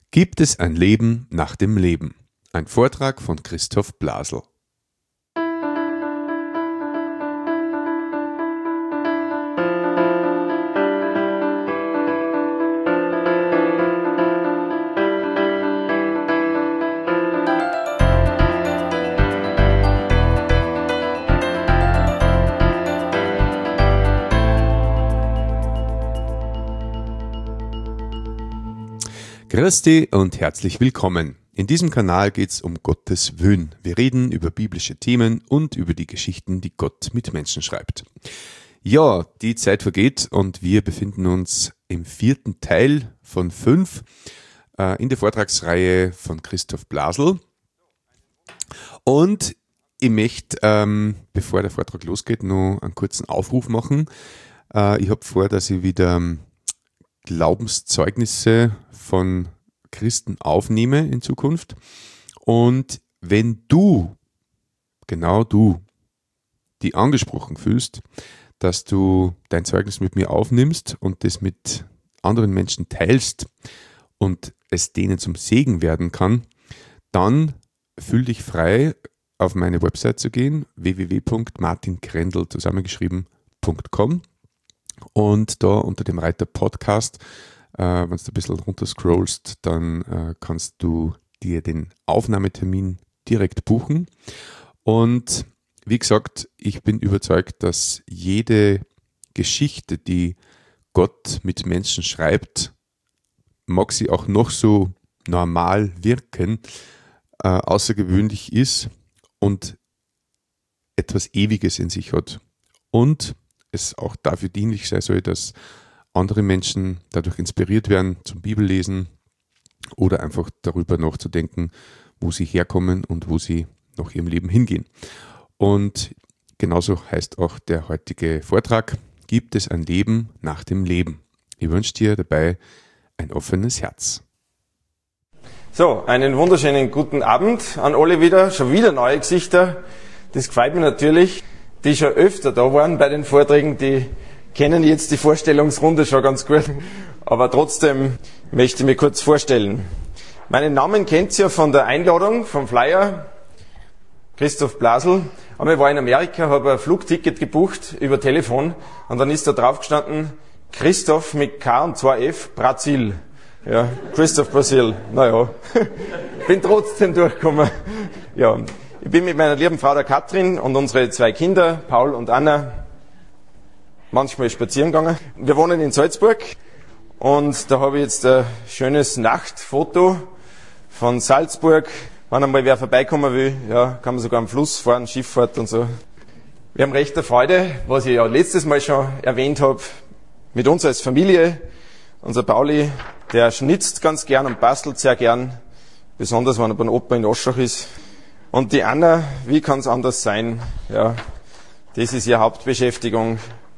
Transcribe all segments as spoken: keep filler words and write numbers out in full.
Gibt es ein Leben nach dem Leben? Ein Vortrag von Christoph Blasel. Christi und herzlich willkommen. In diesem Kanal geht es um Gottes Willen. Wir reden über biblische Themen und über die Geschichten, die Gott mit Menschen schreibt. Ja, die Zeit vergeht und wir befinden uns im vierten Teil von fünf äh, in der Vortragsreihe von Christoph Blasel. Und ich möchte, ähm, bevor der Vortrag losgeht, noch einen kurzen Aufruf machen. Äh, ich habe vor, dass ich wieder Glaubenszeugnisse von Christen aufnehme in Zukunft. Und wenn du, genau du, die angesprochen fühlst, dass du dein Zeugnis mit mir aufnimmst und das mit anderen Menschen teilst und es denen zum Segen werden kann, dann fühl dich frei, auf meine Website zu gehen, w w w punkt martin krendl zusammengeschrieben punkt com. Und da unter dem Reiter Podcast, äh, wenn du ein bisschen runter scrollst, dann äh, kannst du dir den Aufnahmetermin direkt buchen. Und wie gesagt, ich bin überzeugt, dass jede Geschichte, die Gott mit Menschen schreibt, mag sie auch noch so normal wirken, äh, außergewöhnlich ist und etwas Ewiges in sich hat. Und es auch dafür dienlich sein soll, dass andere Menschen dadurch inspiriert werden zum Bibellesen oder einfach darüber nachzudenken, wo sie herkommen und wo sie nach ihrem Leben hingehen. Und genauso heißt auch der heutige Vortrag: Gibt es ein Leben nach dem Leben? Ich wünsche dir dabei ein offenes Herz. So, einen wunderschönen guten Abend an alle wieder. Schon wieder neue Gesichter. Das gefällt mir natürlich. Die schon öfter da waren bei den Vorträgen, die kennen jetzt die Vorstellungsrunde schon ganz gut. Aber trotzdem möchte ich mich kurz vorstellen. Meinen Namen kennt ihr ja von der Einladung, vom Flyer, Christoph Blasel. Aber ich war in Amerika, habe ein Flugticket gebucht über Telefon und dann ist da drauf gestanden, Christoph mit K und zwei F, Brasil. Ja, Christoph Brasil. Naja, bin trotzdem durchgekommen. Ja. Ich bin mit meiner lieben Frau der Katrin und unsere zwei Kinder, Paul und Anna, manchmal spazieren gegangen. Wir wohnen in Salzburg und da habe ich jetzt ein schönes Nachtfoto von Salzburg. Wenn einmal wer vorbeikommen will, ja, kann man sogar am Fluss fahren, Schifffahrt und so. Wir haben recht eine Freude, was ich ja letztes Mal schon erwähnt habe, mit uns als Familie. Unser Pauli, der schnitzt ganz gern und bastelt sehr gern, besonders wenn er beim Opa in Oschach ist. Und die Anna, wie kann es anders sein? Ja, das ist ihre Hauptbeschäftigung.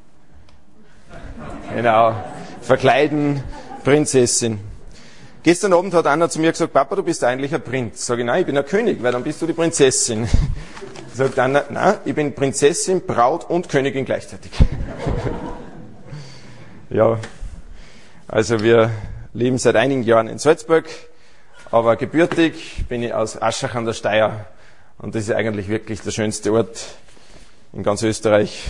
Genau, verkleiden, Prinzessin. Gestern Abend hat Anna zu mir gesagt, Papa, du bist eigentlich ein Prinz. Sag ich, nein, ich bin ein König, weil dann bist du die Prinzessin. Sagt Anna, nein, ich bin Prinzessin, Braut und Königin gleichzeitig. Ja, also wir leben seit einigen Jahren in Salzburg, aber gebürtig bin ich aus Aschach an der Steyr. Und das ist eigentlich wirklich der schönste Ort in ganz Österreich.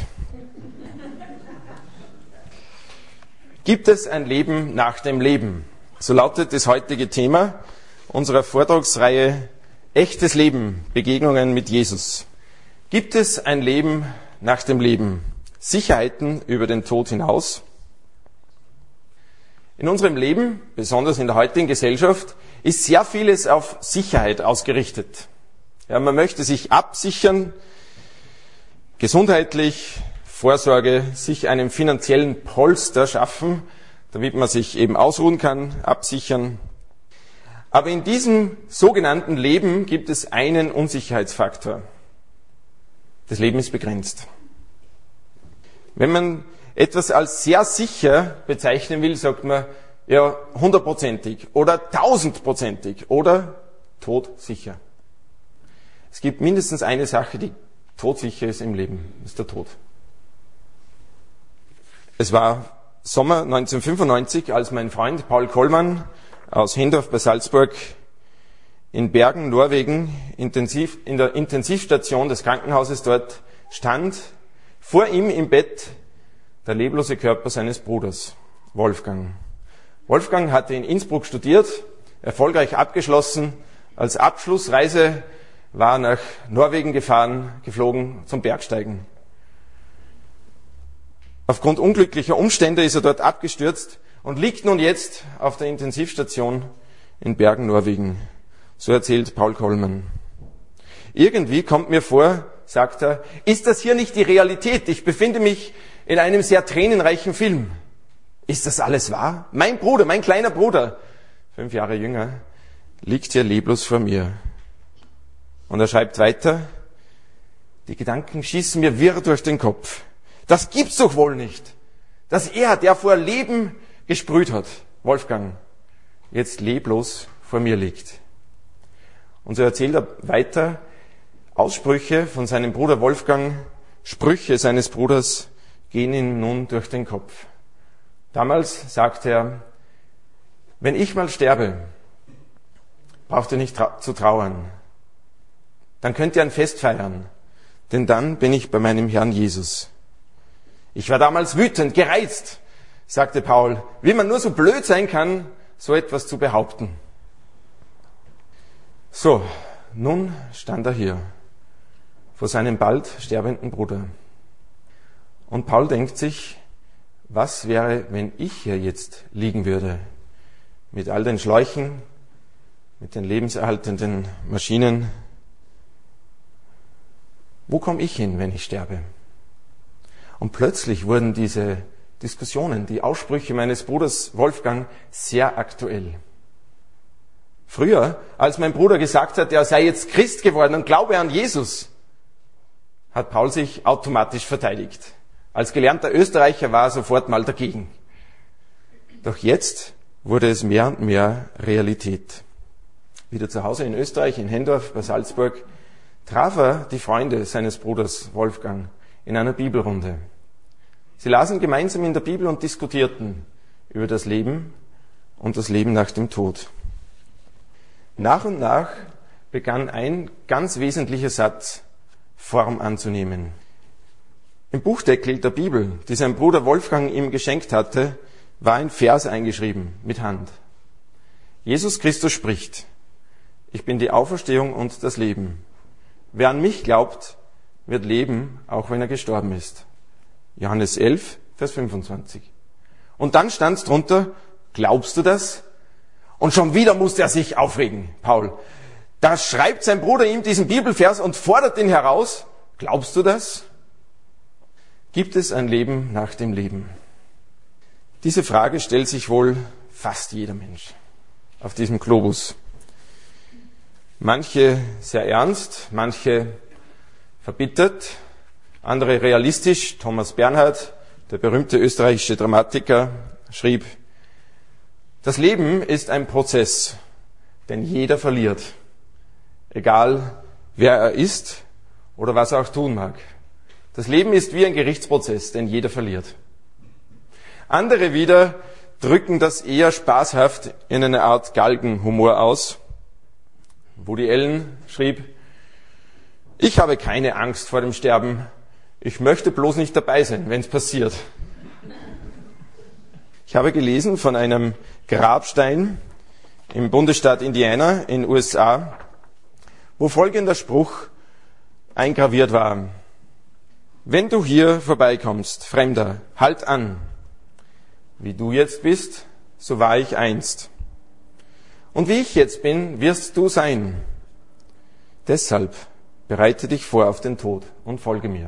Gibt es ein Leben nach dem Leben? So lautet das heutige Thema unserer Vortragsreihe Echtes Leben, Begegnungen mit Jesus. Gibt es ein Leben nach dem Leben? Sicherheiten über den Tod hinaus? In unserem Leben, besonders in der heutigen Gesellschaft, ist sehr vieles auf Sicherheit ausgerichtet. Ja, man möchte sich absichern, gesundheitlich, Vorsorge, sich einen finanziellen Polster schaffen, damit man sich eben ausruhen kann, absichern. Aber in diesem sogenannten Leben gibt es einen Unsicherheitsfaktor. Das Leben ist begrenzt. Wenn man etwas als sehr sicher bezeichnen will, sagt man ja hundertprozentig oder tausendprozentig oder todsicher. Es gibt mindestens eine Sache, die todsicher ist im Leben, das ist der Tod. Es war Sommer neunzehnhundertfünfundneunzig, als mein Freund Paul Kollmann aus Hendorf bei Salzburg in Bergen, Norwegen, intensiv, in der Intensivstation des Krankenhauses dort stand vor ihm im Bett der leblose Körper seines Bruders, Wolfgang. Wolfgang hatte in Innsbruck studiert, erfolgreich abgeschlossen. Als Abschlussreise war er nach Norwegen gefahren, geflogen zum Bergsteigen. Aufgrund unglücklicher Umstände ist er dort abgestürzt und liegt nun jetzt auf der Intensivstation in Bergen, Norwegen. So erzählt Paul Kollmann. Irgendwie kommt mir vor, sagt er, ist das hier nicht die Realität? Ich befinde mich in einem sehr tränenreichen Film. Ist das alles wahr? Mein Bruder, mein kleiner Bruder, fünf Jahre jünger, liegt hier leblos vor mir. Und er schreibt weiter, die Gedanken schießen mir wirr durch den Kopf. Das gibt's doch wohl nicht, dass er, der vor Leben gesprüht hat, Wolfgang, jetzt leblos vor mir liegt. Und so erzählt er weiter Aussprüche von seinem Bruder Wolfgang, Sprüche seines Bruders gehen ihm nun durch den Kopf. Damals sagte er, wenn ich mal sterbe, braucht ihr nicht trau- zu trauern. Dann könnt ihr ein Fest feiern, denn dann bin ich bei meinem Herrn Jesus. Ich war damals wütend, gereizt, sagte Paul, wie man nur so blöd sein kann, so etwas zu behaupten. So, nun stand er hier, vor seinem bald sterbenden Bruder. Und Paul denkt sich, was wäre, wenn ich hier jetzt liegen würde, mit all den Schläuchen, mit den lebenserhaltenden Maschinen. Wo komme ich hin, wenn ich sterbe? Und plötzlich wurden diese Diskussionen, die Aussprüche meines Bruders Wolfgang sehr aktuell. Früher, als mein Bruder gesagt hat, er sei jetzt Christ geworden und glaube an Jesus, hat Paul sich automatisch verteidigt. Als gelernter Österreicher war er sofort mal dagegen. Doch jetzt wurde es mehr und mehr Realität. Wieder zu Hause in Österreich, in Hendorf bei Salzburg, traf er die Freunde seines Bruders Wolfgang in einer Bibelrunde. Sie lasen gemeinsam in der Bibel und diskutierten über das Leben und das Leben nach dem Tod. Nach und nach begann ein ganz wesentlicher Satz Form anzunehmen. Im Buchdeckel der Bibel, die sein Bruder Wolfgang ihm geschenkt hatte, war ein Vers eingeschrieben mit Hand. Jesus Christus spricht, ich bin die Auferstehung und das Leben. Wer an mich glaubt, wird leben, auch wenn er gestorben ist. Johannes elf, Vers fünfundzwanzig. Und dann stand drunter, glaubst du das? Und schon wieder musste er sich aufregen, Paul. Da schreibt sein Bruder ihm diesen Bibelvers und fordert ihn heraus. Glaubst du das? Gibt es ein Leben nach dem Leben? Diese Frage stellt sich wohl fast jeder Mensch auf diesem Globus. Manche sehr ernst, manche verbittert, andere realistisch. Thomas Bernhard, der berühmte österreichische Dramatiker, schrieb, das Leben ist ein Prozess, denn jeder verliert, egal wer er ist oder was er auch tun mag. Das Leben ist wie ein Gerichtsprozess, denn jeder verliert. Andere wieder drücken das eher spaßhaft in eine Art Galgenhumor aus. Woody Allen schrieb, ich habe keine Angst vor dem Sterben, ich möchte bloß nicht dabei sein, wenn es passiert. Ich habe gelesen von einem Grabstein im Bundesstaat Indiana in den U S A, wo folgender Spruch eingraviert war. Wenn du hier vorbeikommst, Fremder, halt an. Wie du jetzt bist, so war ich einst. Und wie ich jetzt bin, wirst du sein. Deshalb bereite dich vor auf den Tod und folge mir.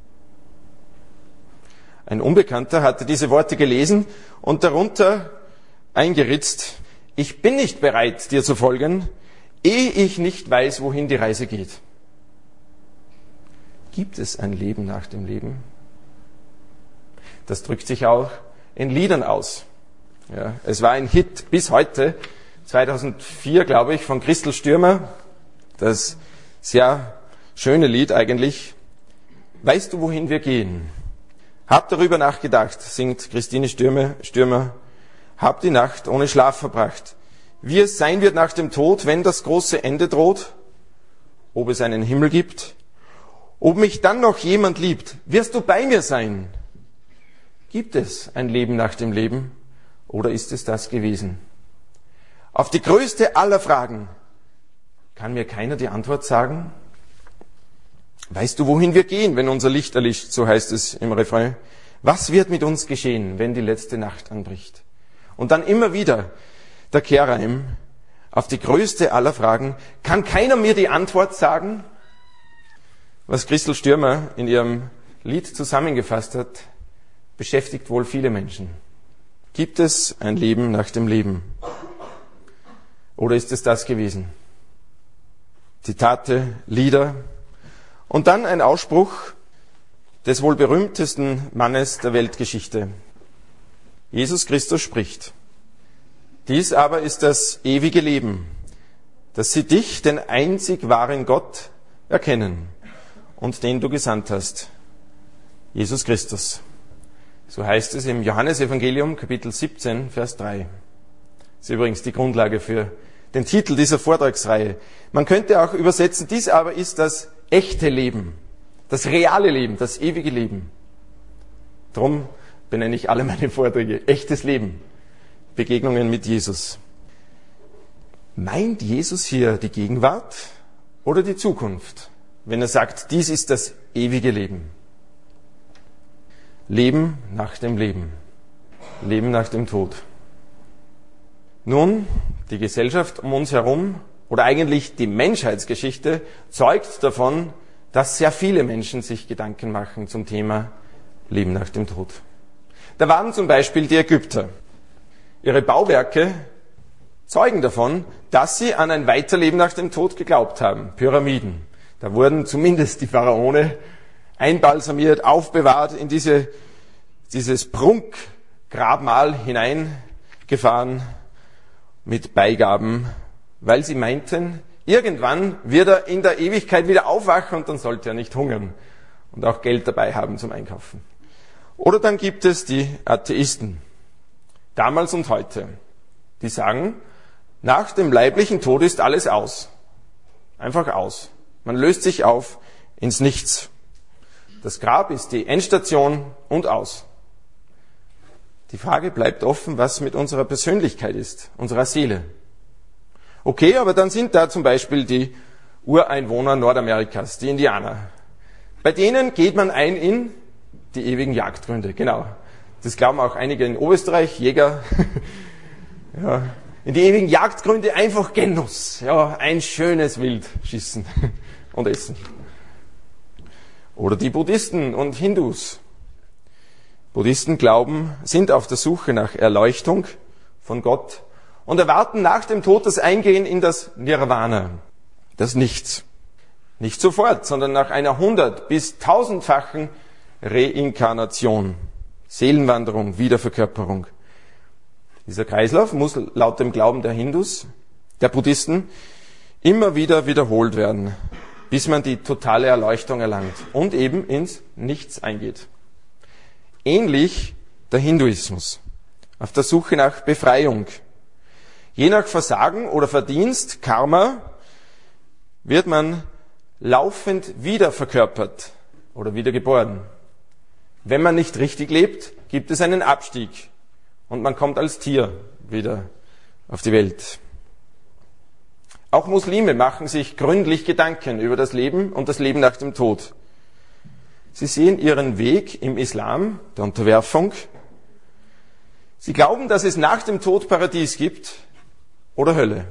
Ein Unbekannter hatte diese Worte gelesen und darunter eingeritzt, ich bin nicht bereit, dir zu folgen, ehe ich nicht weiß, wohin die Reise geht. Gibt es ein Leben nach dem Leben? Das drückt sich auch in Liedern aus. Ja, es war ein Hit bis heute, zweitausendvier, glaube ich, von Christel Stürmer. Das sehr schöne Lied eigentlich. Weißt du, wohin wir gehen? Hab darüber nachgedacht, singt Christine Stürmer. Stürmer. Hab die Nacht ohne Schlaf verbracht. wie es sein wird nach dem Tod, wenn das große Ende droht, ob es einen Himmel gibt, ob mich dann noch jemand liebt, wirst du bei mir sein? Gibt es ein Leben nach dem Leben oder ist es das gewesen? Auf die größte aller Fragen kann mir keiner die Antwort sagen. Weißt du, wohin wir gehen, wenn unser Licht erlischt, so heißt es im Refrain. Was wird mit uns geschehen, wenn die letzte Nacht anbricht? Und dann immer wieder der Kehrreim auf die größte aller Fragen. Kann keiner mir die Antwort sagen? Was Christel Stürmer in ihrem Lied zusammengefasst hat, beschäftigt wohl viele Menschen. Gibt es ein Leben nach dem Leben? Oder ist es das gewesen? Zitate, Lieder und dann ein Ausspruch des wohl berühmtesten Mannes der Weltgeschichte. Jesus Christus spricht: Dies aber ist das ewige Leben, dass sie dich, den einzig wahren Gott, erkennen und den du gesandt hast, Jesus Christus. So heißt es im Johannesevangelium, Kapitel siebzehn, Vers drei. Das ist übrigens die Grundlage für den Titel dieser Vortragsreihe. Man könnte auch übersetzen, dies aber ist das echte Leben, das reale Leben, das ewige Leben. Darum benenne ich alle meine Vorträge echtes Leben, Begegnungen mit Jesus. Meint Jesus hier die Gegenwart oder die Zukunft, wenn er sagt, dies ist das ewige Leben? Leben nach dem Leben, Leben nach dem Tod. Nun, die Gesellschaft um uns herum oder eigentlich die Menschheitsgeschichte zeugt davon, dass sehr viele Menschen sich Gedanken machen zum Thema Leben nach dem Tod. Da waren zum Beispiel die Ägypter. Ihre Bauwerke zeugen davon, dass sie an ein Weiterleben nach dem Tod geglaubt haben. Pyramiden. Da wurden zumindest die Pharaone einbalsamiert, aufbewahrt, in diese, dieses Prunkgrabmal hineingefahren mit Beigaben, weil sie meinten, irgendwann wird er in der Ewigkeit wieder aufwachen und dann sollte er nicht hungern und auch Geld dabei haben zum Einkaufen. Oder dann gibt es die Atheisten, damals und heute, die sagen, nach dem leiblichen Tod ist alles aus. Einfach aus. Man löst sich auf ins Nichts. Das Grab ist die Endstation und aus. Die Frage bleibt offen, was mit unserer Persönlichkeit ist, unserer Seele. Okay, aber dann sind da zum Beispiel die Ureinwohner Nordamerikas, die Indianer. Bei denen geht man ein in die ewigen Jagdgründe. Genau. Das glauben auch einige in Oberösterreich, Jäger. Ja, in die ewigen Jagdgründe einfach Genuss. Ja, ein schönes Wild schießen und essen. Oder die Buddhisten und Hindus. Buddhisten glauben, sind auf der Suche nach Erleuchtung von Gott und erwarten nach dem Tod das Eingehen in das Nirvana, das Nichts. Nicht sofort, sondern nach einer hundert- bis tausendfachen Reinkarnation, Seelenwanderung, Wiederverkörperung. Dieser Kreislauf muss laut dem Glauben der Hindus, der Buddhisten, immer wieder wiederholt werden, bis man die totale Erleuchtung erlangt und eben ins Nichts eingeht. Ähnlich der Hinduismus, auf der Suche nach Befreiung. Je nach Versagen oder Verdienst, Karma, wird man laufend wiederverkörpert oder wiedergeboren. Wenn man nicht richtig lebt, gibt es einen Abstieg und man kommt als Tier wieder auf die Welt. Auch Muslime machen sich gründlich Gedanken über das Leben und das Leben nach dem Tod. Sie sehen ihren Weg im Islam, der Unterwerfung. Sie glauben, dass es nach dem Tod Paradies gibt oder Hölle.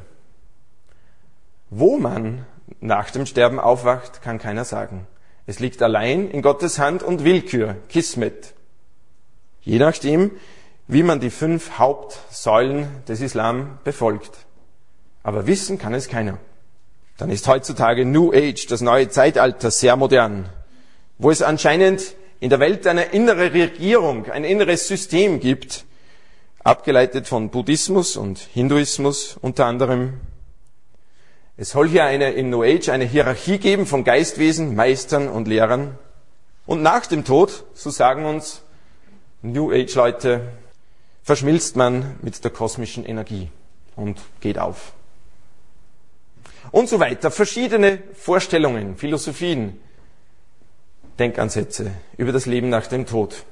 Wo man nach dem Sterben aufwacht, kann keiner sagen. Es liegt allein in Gottes Hand und Willkür, Kismet. Je nachdem, wie man die fünf Hauptsäulen des Islam befolgt. Aber wissen kann es keiner. Dann ist heutzutage New Age, das neue Zeitalter, sehr modern, wo es anscheinend in der Welt eine innere Regierung, ein inneres System gibt, abgeleitet von Buddhismus und Hinduismus unter anderem. Es soll hier eine, in New Age eine Hierarchie geben von Geistwesen, Meistern und Lehrern. Und nach dem Tod, so sagen uns New Age Leute, verschmilzt man mit der kosmischen Energie. und geht auf. Und so weiter. Verschiedene Vorstellungen, Philosophien, Denkansätze über das Leben nach dem Tod.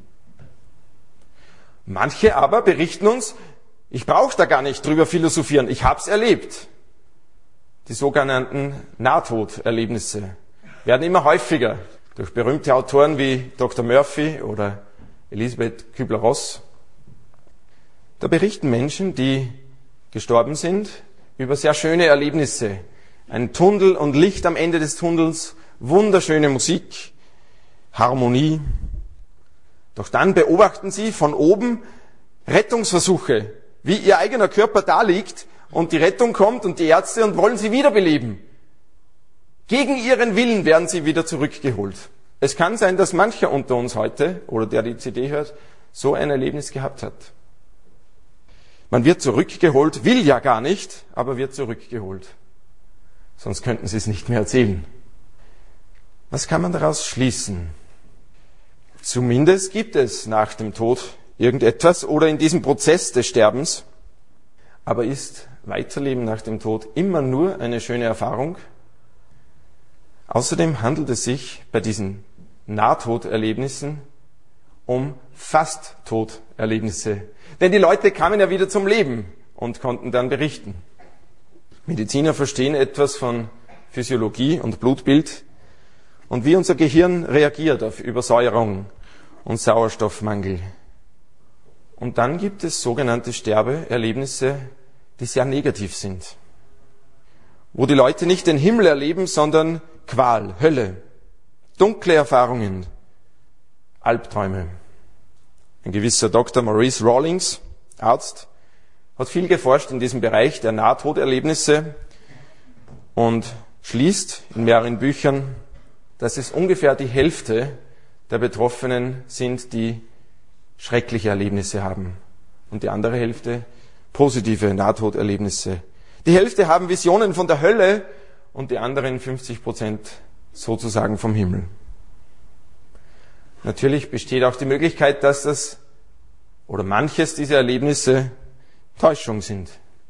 Manche aber berichten uns, ich brauche da gar nicht drüber philosophieren, ich habe es erlebt. Die sogenannten Nahtoderlebnisse werden immer häufiger durch berühmte Autoren wie Doktor Murphy oder Elisabeth Kübler-Ross. Da berichten Menschen, die gestorben sind, über sehr schöne Erlebnisse. Ein Tunnel und Licht am Ende des Tunnels, wunderschöne Musik, Harmonie. Doch dann beobachten sie von oben Rettungsversuche, wie ihr eigener Körper da liegt und die Rettung kommt und die Ärzte und wollen sie wiederbeleben. Gegen ihren Willen werden sie wieder zurückgeholt. Es kann sein, dass mancher unter uns heute, oder der die C D hört, so ein Erlebnis gehabt hat. Man wird zurückgeholt, will ja gar nicht, aber wird zurückgeholt. Sonst könnten sie es nicht mehr erzählen. Was kann man daraus schließen? Zumindest gibt es nach dem Tod irgendetwas oder in diesem Prozess des Sterbens. Aber ist Weiterleben nach dem Tod immer nur eine schöne Erfahrung? Außerdem handelt es sich bei diesen Nahtoderlebnissen um Fast-Toderlebnisse. Denn die Leute kamen ja wieder zum Leben und konnten dann berichten. Mediziner verstehen etwas von Physiologie und Blutbild und wie unser Gehirn reagiert auf Übersäuerung und Sauerstoffmangel. Und dann gibt es sogenannte Sterbeerlebnisse, die sehr negativ sind. Wo die Leute nicht den Himmel erleben, sondern Qual, Hölle, dunkle Erfahrungen, Albträume. Ein gewisser Doktor Maurice Rawlings, Arzt, hat viel geforscht in diesem Bereich der Nahtoderlebnisse und schließt in mehreren Büchern, dass es ungefähr die Hälfte der Betroffenen sind, die schreckliche Erlebnisse haben und die andere Hälfte positive Nahtoderlebnisse. Die Hälfte haben Visionen von der Hölle und die anderen fünfzig Prozent sozusagen vom Himmel. Natürlich besteht auch die Möglichkeit, dass das oder manches dieser Erlebnisse Täuschung sind.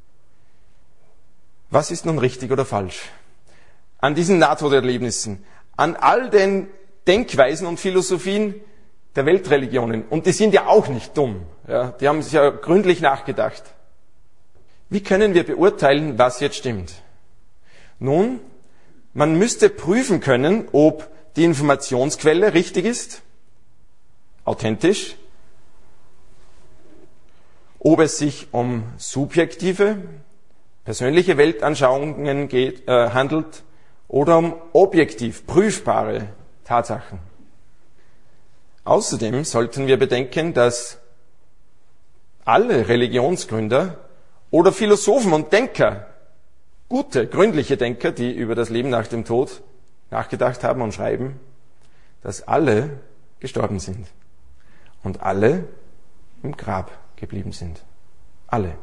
Was ist nun richtig oder falsch? An diesen Nahtoderlebnissen, an all den Denkweisen und Philosophien der Weltreligionen, und die sind ja auch nicht dumm, ja, die haben sich ja gründlich nachgedacht. Wie können wir beurteilen, was jetzt stimmt? Nun, man müsste prüfen können, ob die Informationsquelle richtig ist, authentisch, ob es sich um subjektive, persönliche Weltanschauungen geht, äh, handelt oder um objektiv prüfbare Tatsachen. Außerdem sollten wir bedenken, dass alle Religionsgründer oder Philosophen und Denker, gute, gründliche Denker, die über das Leben nach dem Tod nachgedacht haben und schreiben, dass alle gestorben sind und alle im Grab geblieben sind. Alle.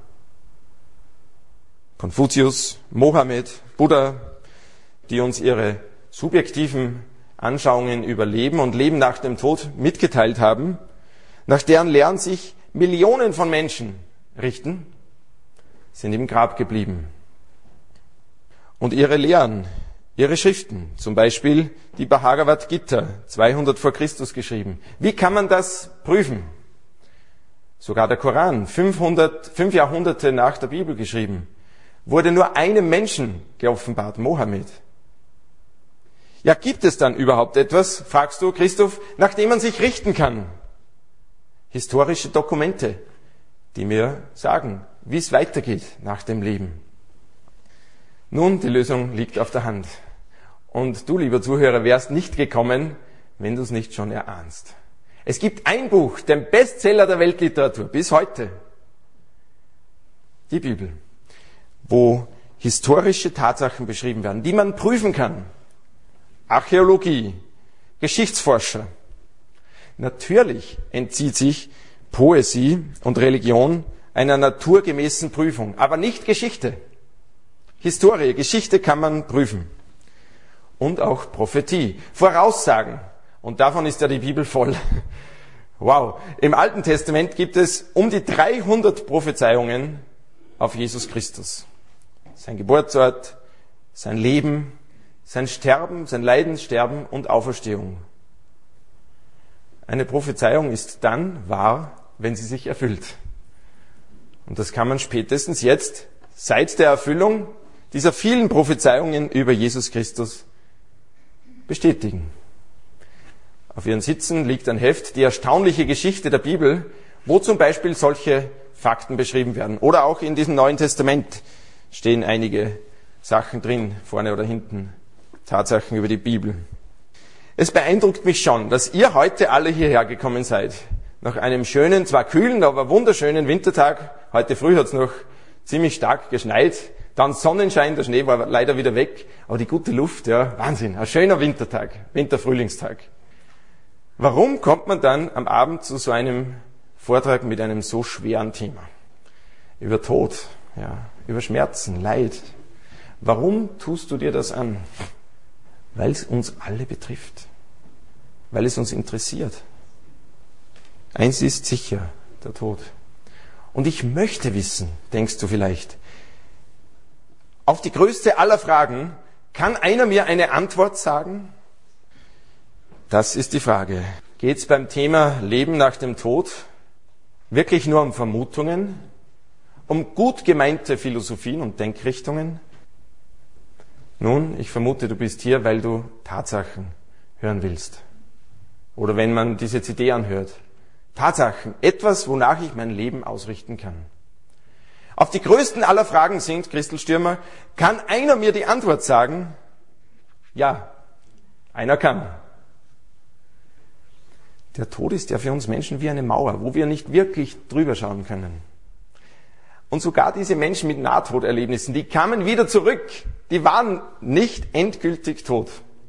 Konfuzius, Mohammed, Buddha, die uns ihre subjektiven Anschauungen über Leben und Leben nach dem Tod mitgeteilt haben, nach deren Lehren sich Millionen von Menschen richten, sind im Grab geblieben. Und ihre Lehren, ihre Schriften, zum Beispiel die Bhagavad Gita, zweihundert vor Christus geschrieben. Wie kann man das prüfen? Sogar der Koran, fünfhundert, fünf Jahrhunderte nach der Bibel geschrieben, wurde nur einem Menschen geoffenbart, Mohammed. Ja, gibt es dann überhaupt etwas, fragst du, Christoph, nach dem man sich richten kann? Historische Dokumente, die mir sagen, wie es weitergeht nach dem Leben. Nun, die Lösung liegt auf der Hand. Und du, lieber Zuhörer, wärst nicht gekommen, wenn du es nicht schon erahnst. Es gibt ein Buch, den Bestseller der Weltliteratur, bis heute. Die Bibel, wo historische Tatsachen beschrieben werden, die man prüfen kann. Archäologie, Geschichtsforscher. Natürlich entzieht sich Poesie und Religion einer naturgemäßen Prüfung, aber nicht Geschichte. Historie, Geschichte kann man prüfen. Und auch Prophetie, Voraussagen. Und davon ist ja die Bibel voll. Wow. Im Alten Testament gibt es um die dreihundert Prophezeiungen auf Jesus Christus. Sein Geburtsort, sein Leben, sein Sterben, sein Leiden, Sterben und Auferstehung. Eine Prophezeiung ist dann wahr, wenn sie sich erfüllt. Und das kann man spätestens jetzt, seit der Erfüllung dieser vielen Prophezeiungen über Jesus Christus, bestätigen. Auf Ihren Sitzen liegt ein Heft, die erstaunliche Geschichte der Bibel, wo zum Beispiel solche Fakten beschrieben werden. Oder auch in diesem Neuen Testament stehen einige Sachen drin, vorne oder hinten, Tatsachen über die Bibel. Es beeindruckt mich schon, dass ihr heute alle hierher gekommen seid. Nach einem schönen, zwar kühlen, aber wunderschönen Wintertag. Heute früh hat es noch ziemlich stark geschneit. Dann Sonnenschein, der Schnee war leider wieder weg. Aber die gute Luft, ja, Wahnsinn. Ein schöner Wintertag, Winterfrühlingstag. Warum kommt man dann am Abend zu so einem Vortrag mit einem so schweren Thema? Über Tod, ja, über Schmerzen, Leid. Warum tust du dir das an? Weil es uns alle betrifft. Weil es uns interessiert. Eins ist sicher, der Tod. Und ich möchte wissen, denkst du vielleicht, auf die größte aller Fragen, kann einer mir eine Antwort sagen? Das ist die Frage. Geht es beim Thema Leben nach dem Tod wirklich nur um Vermutungen, um gut gemeinte Philosophien und Denkrichtungen? Nun, ich vermute, du bist hier, weil du Tatsachen hören willst. Oder wenn man diese C D anhört. Tatsachen, etwas, wonach ich mein Leben ausrichten kann. Auf die größten aller Fragen sind, Christel Stürmer, kann einer mir die Antwort sagen? Ja, einer kann. Der Tod ist ja für uns Menschen wie eine Mauer, wo wir nicht wirklich drüber schauen können. Und sogar diese Menschen mit Nahtoderlebnissen, die kamen wieder zurück. Die waren nicht endgültig tot.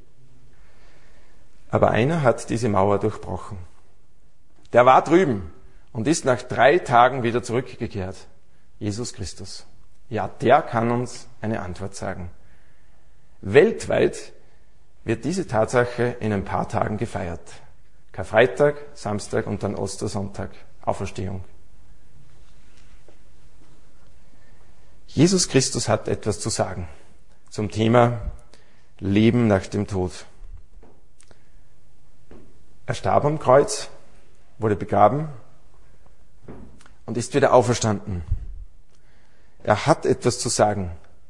Aber einer hat diese Mauer durchbrochen. Der war drüben und ist nach drei Tagen wieder zurückgekehrt. Jesus Christus. Ja, der kann uns eine Antwort sagen. Weltweit wird diese Tatsache in ein paar Tagen gefeiert. Karfreitag, Samstag und dann Ostersonntag, Auferstehung. Jesus Christus hat etwas zu sagen zum Thema Leben nach dem Tod. Er starb am Kreuz, wurde begraben und ist wieder auferstanden. Er hat etwas zu sagen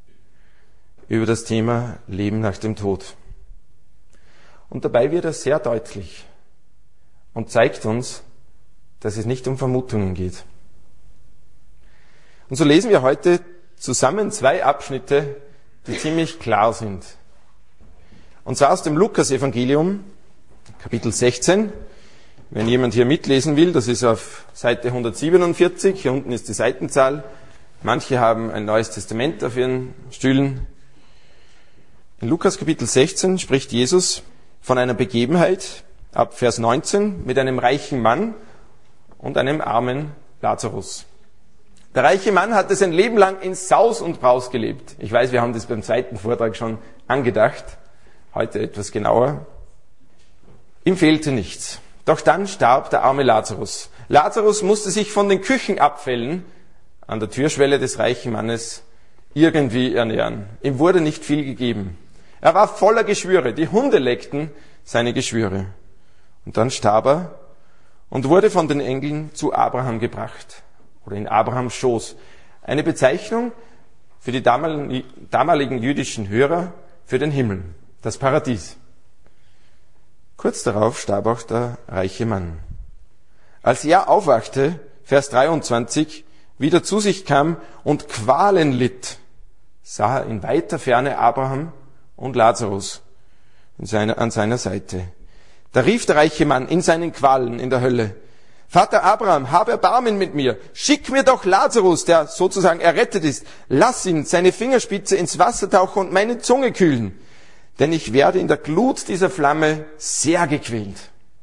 über das Thema Leben nach dem Tod. Und dabei wird er sehr deutlich und zeigt uns, dass es nicht um Vermutungen geht. Und so lesen wir heute zusammen zwei Abschnitte, die ziemlich klar sind. Und zwar aus dem Lukas-Evangelium, Kapitel sechzehn. Wenn jemand hier mitlesen will, das ist auf Seite hundertsiebenundvierzig, hier unten ist die Seitenzahl. Manche haben ein Neues Testament auf ihren Stühlen. In Lukas Kapitel sechzehn spricht Jesus von einer Begebenheit, ab Vers neunzehn, mit einem reichen Mann und einem armen Lazarus. Der reiche Mann hatte sein Leben lang in Saus und Braus gelebt. Ich weiß, wir haben das beim zweiten Vortrag schon angedacht, heute etwas genauer. Ihm fehlte nichts. Doch dann starb der arme Lazarus. Lazarus musste sich von den Küchenabfällen an der Türschwelle des reichen Mannes irgendwie ernähren. Ihm wurde nicht viel gegeben. Er war voller Geschwüre. Die Hunde leckten seine Geschwüre. Und dann starb er und wurde von den Engeln zu Abraham gebracht. Oder in Abrahams Schoß. Eine Bezeichnung für die damaligen, damaligen jüdischen Hörer für den Himmel, das Paradies. Kurz darauf starb auch der reiche Mann. Als er aufwachte, Vers dreiundzwanzig, wieder zu sich kam und Qualen litt, sah er in weiter Ferne Abraham und Lazarus in seiner, an seiner Seite. Da rief der reiche Mann in seinen Qualen in der Hölle: Vater Abraham, hab Erbarmen mit mir. Schick mir doch Lazarus, der sozusagen errettet ist. Lass ihn seine Fingerspitze ins Wasser tauchen und meine Zunge kühlen. Denn ich werde in der Glut dieser Flamme sehr gequält.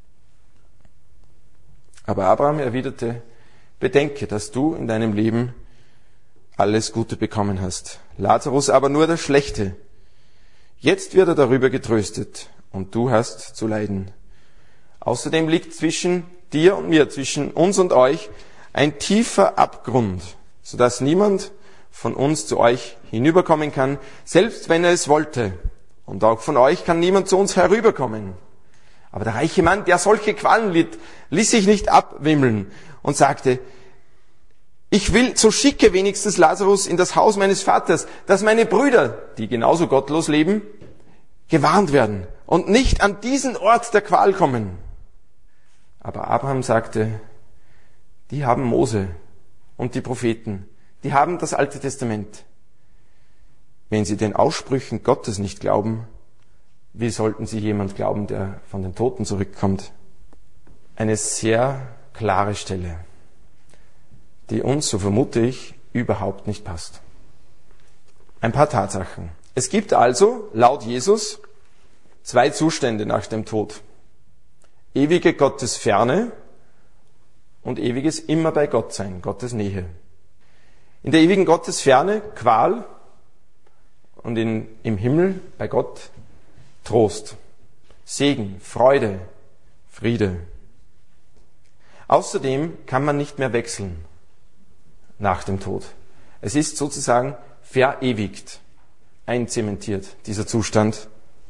Aber Abraham erwiderte: Bedenke, dass du in deinem Leben alles Gute bekommen hast. Lazarus aber nur das Schlechte. Jetzt wird er darüber getröstet und du hast zu leiden. Außerdem liegt zwischen dir und mir, zwischen uns und euch, ein tiefer Abgrund, sodass niemand von uns zu euch hinüberkommen kann, selbst wenn er es wollte. Und auch von euch kann niemand zu uns herüberkommen. Aber der reiche Mann, der solche Qualen litt, ließ sich nicht abwimmeln und sagte, ich will, so schicke wenigstens Lazarus in das Haus meines Vaters, dass meine Brüder, die genauso gottlos leben, gewarnt werden und nicht an diesen Ort der Qual kommen. Aber Abraham sagte, die haben Mose und die Propheten, die haben das Alte Testament. Wenn sie den Aussprüchen Gottes nicht glauben, wie sollten sie jemand glauben, der von den Toten zurückkommt? Eine sehr klare Stelle, die uns, so vermute ich, überhaupt nicht passt. Ein paar Tatsachen. Es gibt also, laut Jesus, zwei Zustände nach dem Tod. Ewige Gottesferne und ewiges immer bei Gott sein, Gottes Nähe. In der ewigen Gottesferne Qual und in, im Himmel bei Gott Trost, Segen, Freude, Friede. Außerdem kann man nicht mehr wechseln nach dem Tod. Es ist sozusagen verewigt, einzementiert, dieser Zustand.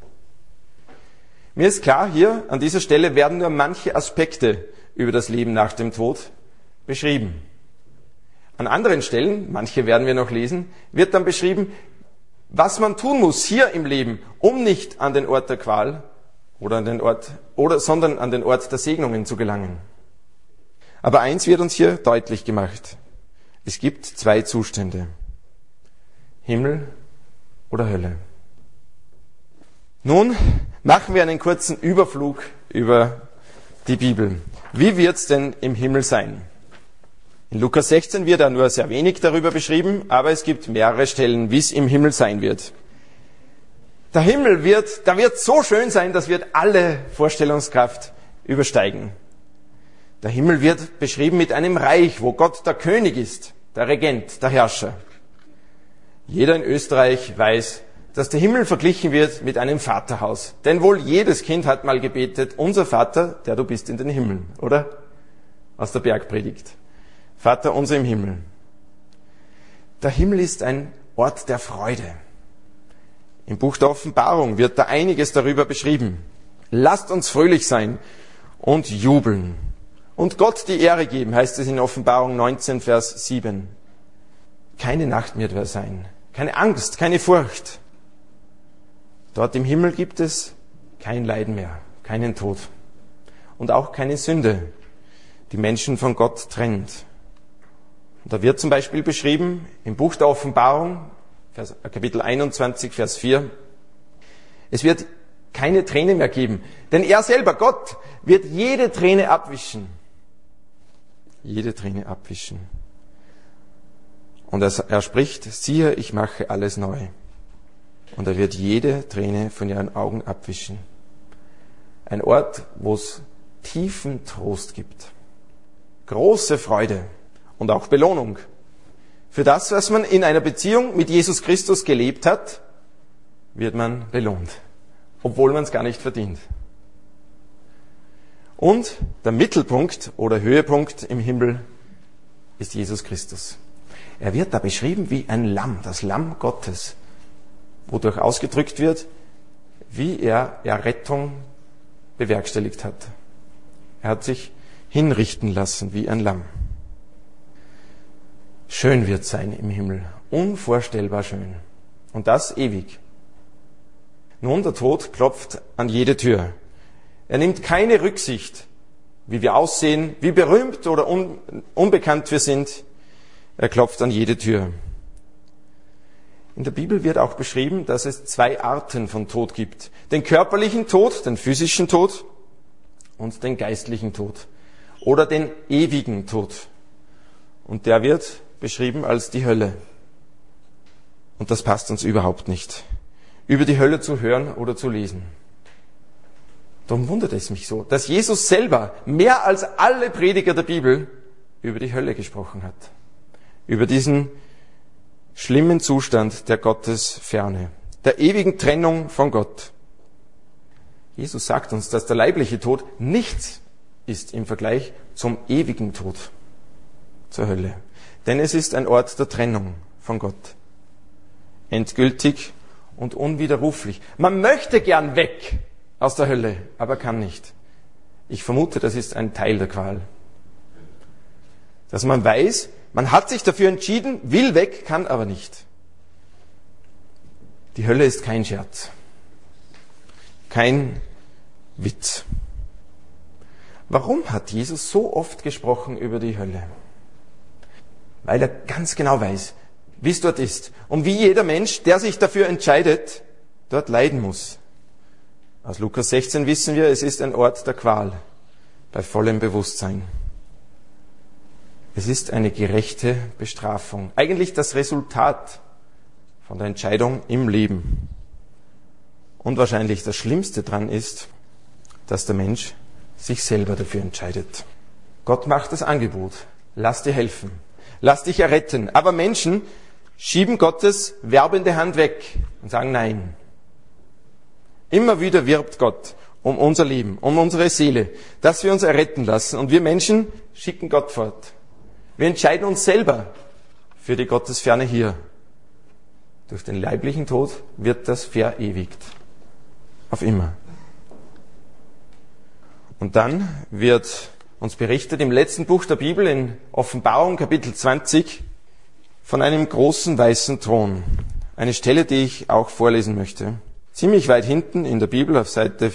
Mir ist klar, hier an dieser Stelle werden nur manche Aspekte über das Leben nach dem Tod beschrieben. An anderen Stellen, manche werden wir noch lesen, wird dann beschrieben, was man tun muss hier im Leben, um nicht an den Ort der Qual oder an den Ort, oder, sondern an den Ort der Segnungen zu gelangen. Aber eins wird uns hier deutlich gemacht. Es gibt zwei Zustände. Himmel oder Hölle. Nun machen wir einen kurzen Überflug über die Bibel. Wie wird's denn im Himmel sein? In Lukas sechzehn wird da nur sehr wenig darüber beschrieben, aber es gibt mehrere Stellen, wie es im Himmel sein wird. Der Himmel wird, da wird so schön sein, das wird alle Vorstellungskraft übersteigen. Der Himmel wird beschrieben mit einem Reich, wo Gott der König ist, der Regent, der Herrscher. Jeder in Österreich weiß, dass der Himmel verglichen wird mit einem Vaterhaus. Denn wohl jedes Kind hat mal gebetet, unser Vater, der du bist in den Himmeln, oder? Aus der Bergpredigt. Vater unser im Himmel. Der Himmel ist ein Ort der Freude. Im Buch der Offenbarung wird da einiges darüber beschrieben. Lasst uns fröhlich sein und jubeln. Und Gott die Ehre geben, heißt es in Offenbarung neunzehn, Vers sieben. Keine Nacht wird mehr sein. Keine Angst, keine Furcht. Dort im Himmel gibt es kein Leiden mehr, keinen Tod. Und auch keine Sünde, die Menschen von Gott trennt. Und da wird zum Beispiel beschrieben im Buch der Offenbarung, Vers, Kapitel einundzwanzig, Vers vier, es wird keine Träne mehr geben, denn er selber, Gott, wird jede Träne abwischen. Jede Träne abwischen. Und er, er spricht, siehe, ich mache alles neu. Und er wird jede Träne von ihren Augen abwischen. Ein Ort, wo es tiefen Trost gibt. Große Freude. Und auch Belohnung. Für das, was man in einer Beziehung mit Jesus Christus gelebt hat, wird man belohnt. Obwohl man es gar nicht verdient. Und der Mittelpunkt oder Höhepunkt im Himmel ist Jesus Christus. Er wird da beschrieben wie ein Lamm, das Lamm Gottes, wodurch ausgedrückt wird, wie er Errettung bewerkstelligt hat. Er hat sich hinrichten lassen wie ein Lamm. Schön wird sein im Himmel, unvorstellbar schön. Und das ewig. Nun, der Tod klopft an jede Tür. Er nimmt keine Rücksicht, wie wir aussehen, wie berühmt oder un- unbekannt wir sind. Er klopft an jede Tür. In der Bibel wird auch beschrieben, dass es zwei Arten von Tod gibt. Den körperlichen Tod, den physischen Tod und den geistlichen Tod. Oder den ewigen Tod. Und der wird beschrieben als die Hölle. Und das passt uns überhaupt nicht, über die Hölle zu hören oder zu lesen. Darum wundert es mich so, dass Jesus selber mehr als alle Prediger der Bibel über die Hölle gesprochen hat. Über diesen schlimmen Zustand der Gottesferne, der ewigen Trennung von Gott. Jesus sagt uns, dass der leibliche Tod nichts ist im Vergleich zum ewigen Tod, zur Hölle. Denn es ist ein Ort der Trennung von Gott. Endgültig und unwiderruflich. Man möchte gern weg aus der Hölle, aber kann nicht. Ich vermute, das ist ein Teil der Qual. Dass man weiß, man hat sich dafür entschieden, will weg, kann aber nicht. Die Hölle ist kein Scherz. Kein Witz. Warum hat Jesus so oft gesprochen über die Hölle? Weil er ganz genau weiß, wie es dort ist und wie jeder Mensch, der sich dafür entscheidet, dort leiden muss. Aus Lukas sechzehn wissen wir, es ist ein Ort der Qual, bei vollem Bewusstsein. Es ist eine gerechte Bestrafung, eigentlich das Resultat von der Entscheidung im Leben. Und wahrscheinlich das Schlimmste dran ist, dass der Mensch sich selber dafür entscheidet. Gott macht das Angebot, lass dir helfen, lass dich erretten. Aber Menschen schieben Gottes werbende Hand weg und sagen nein. Immer wieder wirbt Gott um unser Leben, um unsere Seele, dass wir uns erretten lassen. Und wir Menschen schicken Gott fort. Wir entscheiden uns selber für die Gottesferne hier. Durch den leiblichen Tod wird das verewigt. Auf immer. Und dann wird uns berichtet im letzten Buch der Bibel, in Offenbarung Kapitel zwanzig, von einem großen weißen Thron. Eine Stelle, die ich auch vorlesen möchte. Ziemlich weit hinten in der Bibel, auf Seite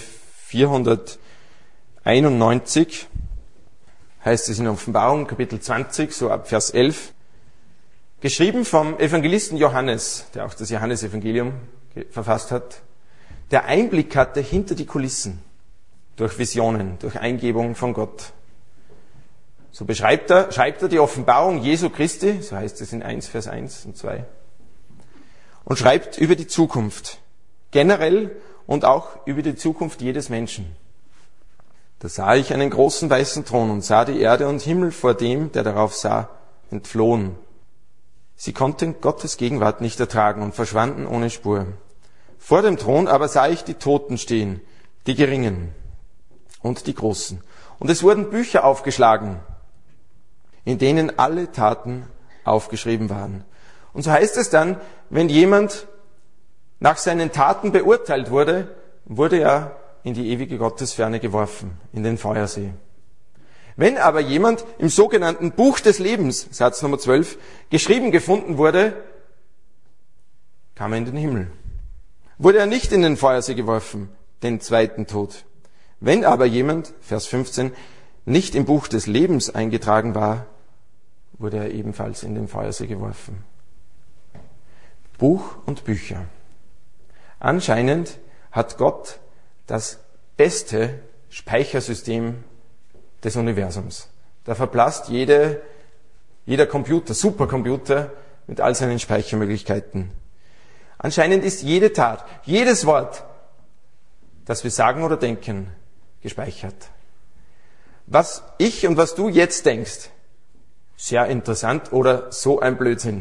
vierhunderteinundneunzig, heißt es in Offenbarung Kapitel zwanzig, so ab Vers elf, geschrieben vom Evangelisten Johannes, der auch das Johannesevangelium verfasst hat, der Einblick hatte hinter die Kulissen, durch Visionen, durch Eingebung von Gott. So beschreibt er, schreibt er die Offenbarung Jesu Christi, so heißt es in eins, Vers eins und zwei, und schreibt über die Zukunft, generell und auch über die Zukunft jedes Menschen. Da sah ich einen großen weißen Thron und sah die Erde und Himmel vor dem, der darauf sah, entflohen. Sie konnten Gottes Gegenwart nicht ertragen und verschwanden ohne Spur. Vor dem Thron aber sah ich die Toten stehen, die Geringen und die Großen. Und es wurden Bücher aufgeschlagen, in denen alle Taten aufgeschrieben waren. Und so heißt es dann, wenn jemand nach seinen Taten beurteilt wurde, wurde er in die ewige Gottesferne geworfen, in den Feuersee. Wenn aber jemand im sogenannten Buch des Lebens, Satz Nummer zwölf, geschrieben gefunden wurde, kam er in den Himmel. Wurde er nicht in den Feuersee geworfen, den zweiten Tod. Wenn aber jemand, Vers fünfzehn, nicht im Buch des Lebens eingetragen war, wurde er ebenfalls in den Feuersee geworfen. Buch und Bücher. Anscheinend hat Gott das beste Speichersystem des Universums. Da verblasst jede, jeder Computer, Supercomputer mit all seinen Speichermöglichkeiten. Anscheinend ist jede Tat, jedes Wort, das wir sagen oder denken, gespeichert. Was ich und was du jetzt denkst, sehr interessant oder so ein Blödsinn.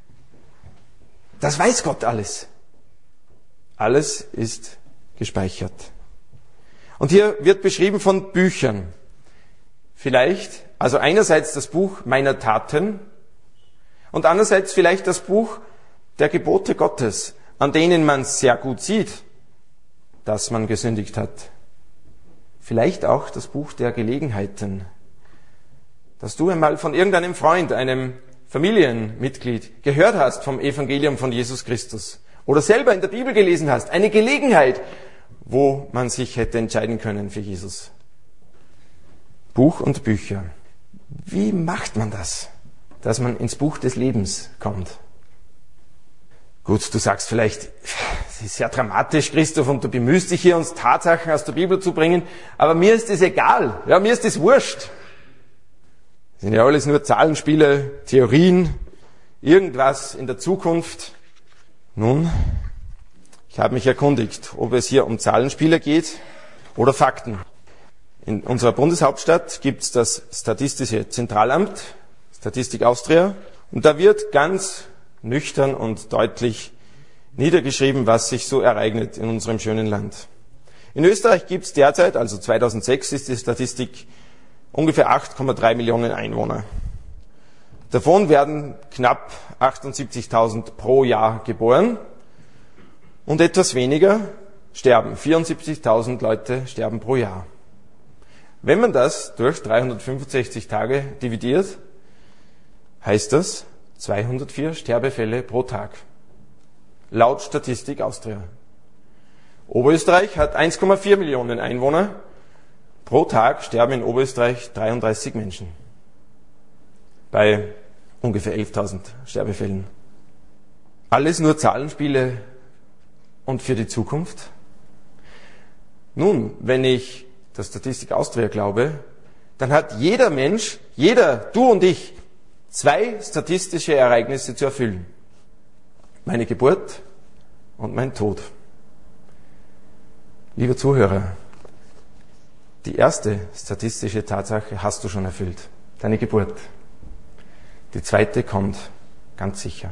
Das weiß Gott alles. Alles ist gespeichert. Und hier wird beschrieben von Büchern. Vielleicht, also einerseits das Buch meiner Taten und andererseits vielleicht das Buch der Gebote Gottes, an denen man sehr gut sieht, dass man gesündigt hat. Vielleicht auch das Buch der Gelegenheiten, dass du einmal von irgendeinem Freund, einem Familienmitglied gehört hast vom Evangelium von Jesus Christus oder selber in der Bibel gelesen hast, eine Gelegenheit, wo man sich hätte entscheiden können für Jesus. Buch und Bücher. Wie macht man das, dass man ins Buch des Lebens kommt? Gut, du sagst vielleicht, es ist sehr dramatisch, Christoph, und du bemühst dich hier, uns Tatsachen aus der Bibel zu bringen, aber mir ist es egal, ja, mir ist es wurscht. Das sind ja alles nur Zahlenspiele, Theorien, irgendwas in der Zukunft. Nun, ich habe mich erkundigt, ob es hier um Zahlenspiele geht oder Fakten. In unserer Bundeshauptstadt gibt es das Statistische Zentralamt, Statistik Austria, und da wird ganz nüchtern und deutlich niedergeschrieben, was sich so ereignet in unserem schönen Land. In Österreich gibt es derzeit, also zweitausendsechs ist die Statistik, ungefähr acht Komma drei Millionen Einwohner. Davon werden knapp achtundsiebzigtausend pro Jahr geboren und etwas weniger sterben. vierundsiebzigtausend Leute sterben pro Jahr. Wenn man das durch dreihundertfünfundsechzig Tage dividiert, heißt das zweihundertvier Sterbefälle pro Tag. Laut Statistik Austria. Oberösterreich hat eins Komma vier Millionen Einwohner. Pro Tag sterben in Oberösterreich dreiunddreißig Menschen. Bei ungefähr elftausend Sterbefällen. Alles nur Zahlenspiele und für die Zukunft? Nun, wenn ich der Statistik Austria glaube, dann hat jeder Mensch, jeder, du und ich, zwei statistische Ereignisse zu erfüllen. Meine Geburt und mein Tod. Lieber Zuhörer, die erste statistische Tatsache hast du schon erfüllt, deine Geburt. Die zweite kommt ganz sicher.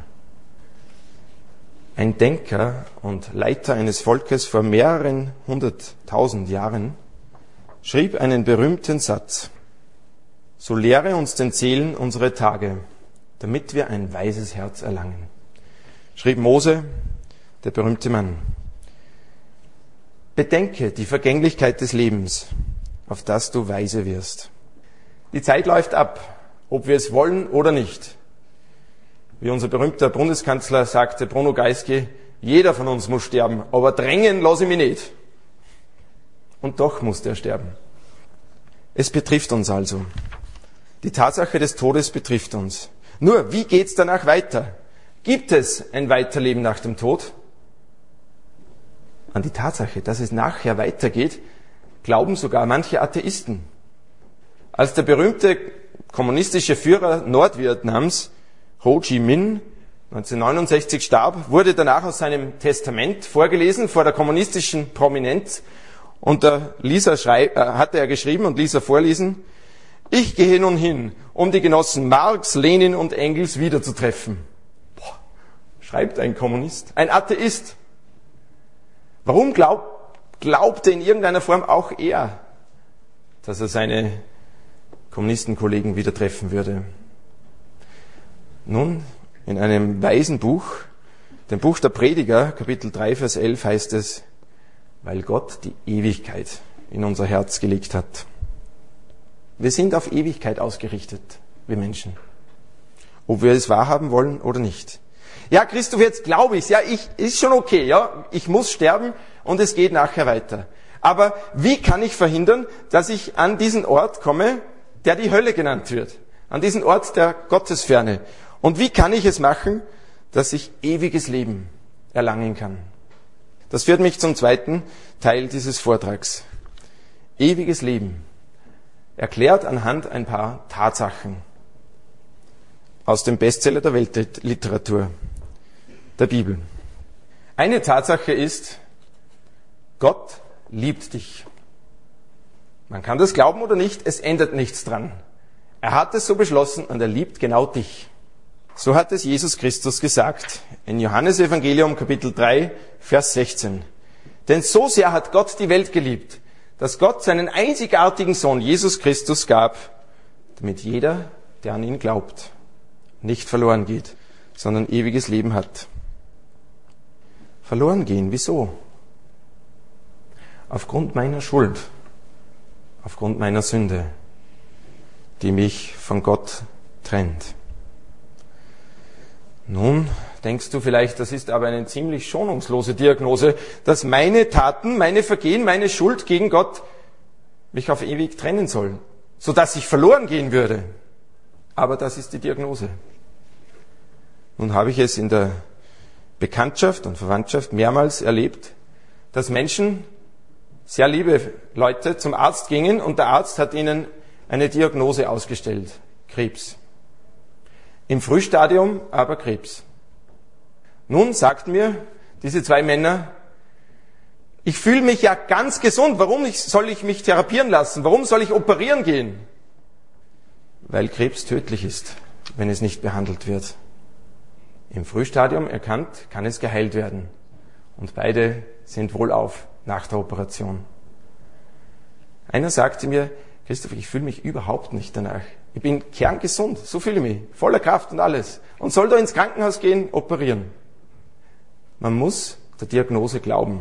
Ein Denker und Leiter eines Volkes vor mehreren hunderttausend Jahren schrieb einen berühmten Satz: So lehre uns den Seelen unsere Tage, damit wir ein weises Herz erlangen. Schrieb Mose, der berühmte Mann. Bedenke die Vergänglichkeit des Lebens, auf das du weise wirst. Die Zeit läuft ab, ob wir es wollen oder nicht. Wie unser berühmter Bundeskanzler sagte, Bruno Geiske, jeder von uns muss sterben, aber drängen lasse ich mich nicht. Und doch musste er sterben. Es betrifft uns also. Die Tatsache des Todes betrifft uns. Nur, wie geht's danach weiter? Gibt es ein Weiterleben nach dem Tod? An die Tatsache, dass es nachher weitergeht, glauben sogar manche Atheisten. Als der berühmte kommunistische Führer Nordvietnams, Ho Chi Minh, neunzehnhundertneunundsechzig starb, wurde danach aus seinem Testament vorgelesen vor der kommunistischen Prominenz und da ließ er schrei- äh, hatte er geschrieben und ließ er vorlesen: Ich gehe nun hin, um die Genossen Marx, Lenin und Engels wiederzutreffen. Boah, schreibt ein Kommunist, ein Atheist. Warum glaub, glaubte in irgendeiner Form auch er, dass er seine Kommunistenkollegen wieder treffen würde? Nun, in einem weisen Buch, dem Buch der Prediger, Kapitel drei, Vers elf, heißt es: Weil Gott die Ewigkeit in unser Herz gelegt hat. Wir sind auf Ewigkeit ausgerichtet, wir Menschen. Ob wir es wahrhaben wollen oder nicht. Ja, Christoph, jetzt glaube ich's. Ja, ich, ist schon okay, ja. Ich muss sterben und es geht nachher weiter. Aber wie kann ich verhindern, dass ich an diesen Ort komme, der die Hölle genannt wird? An diesen Ort der Gottesferne. Und wie kann ich es machen, dass ich ewiges Leben erlangen kann? Das führt mich zum zweiten Teil dieses Vortrags. Ewiges Leben. Erklärt anhand ein paar Tatsachen aus dem Bestseller der Weltliteratur, der Bibel. Eine Tatsache ist, Gott liebt dich. Man kann das glauben oder nicht, es ändert nichts dran. Er hat es so beschlossen und er liebt genau dich. So hat es Jesus Christus gesagt in Johannes Evangelium Kapitel drei, Vers sechzehn. Denn so sehr hat Gott die Welt geliebt, dass Gott seinen einzigartigen Sohn Jesus Christus gab, damit jeder, der an ihn glaubt, nicht verloren geht, sondern ewiges Leben hat. Verloren gehen, wieso? Aufgrund meiner Schuld, aufgrund meiner Sünde, die mich von Gott trennt. Nun, denkst du vielleicht, das ist aber eine ziemlich schonungslose Diagnose, dass meine Taten, meine Vergehen, meine Schuld gegen Gott mich auf ewig trennen sollen, sodass ich verloren gehen würde. Aber das ist die Diagnose. Nun habe ich es in der Bekanntschaft und Verwandtschaft mehrmals erlebt, dass Menschen, sehr liebe Leute, zum Arzt gingen und der Arzt hat ihnen eine Diagnose ausgestellt. Krebs. Im Frühstadium aber Krebs. Nun sagt mir diese zwei Männer, ich fühle mich ja ganz gesund, warum soll ich mich therapieren lassen? Warum soll ich operieren gehen? Weil Krebs tödlich ist, wenn es nicht behandelt wird. Im Frühstadium erkannt, kann es geheilt werden. Und beide sind wohlauf nach der Operation. Einer sagte mir, Christoph, ich fühle mich überhaupt nicht danach. Ich bin kerngesund, so fühle ich mich, voller Kraft und alles. Und soll da ins Krankenhaus gehen, operieren. Man muss der Diagnose glauben.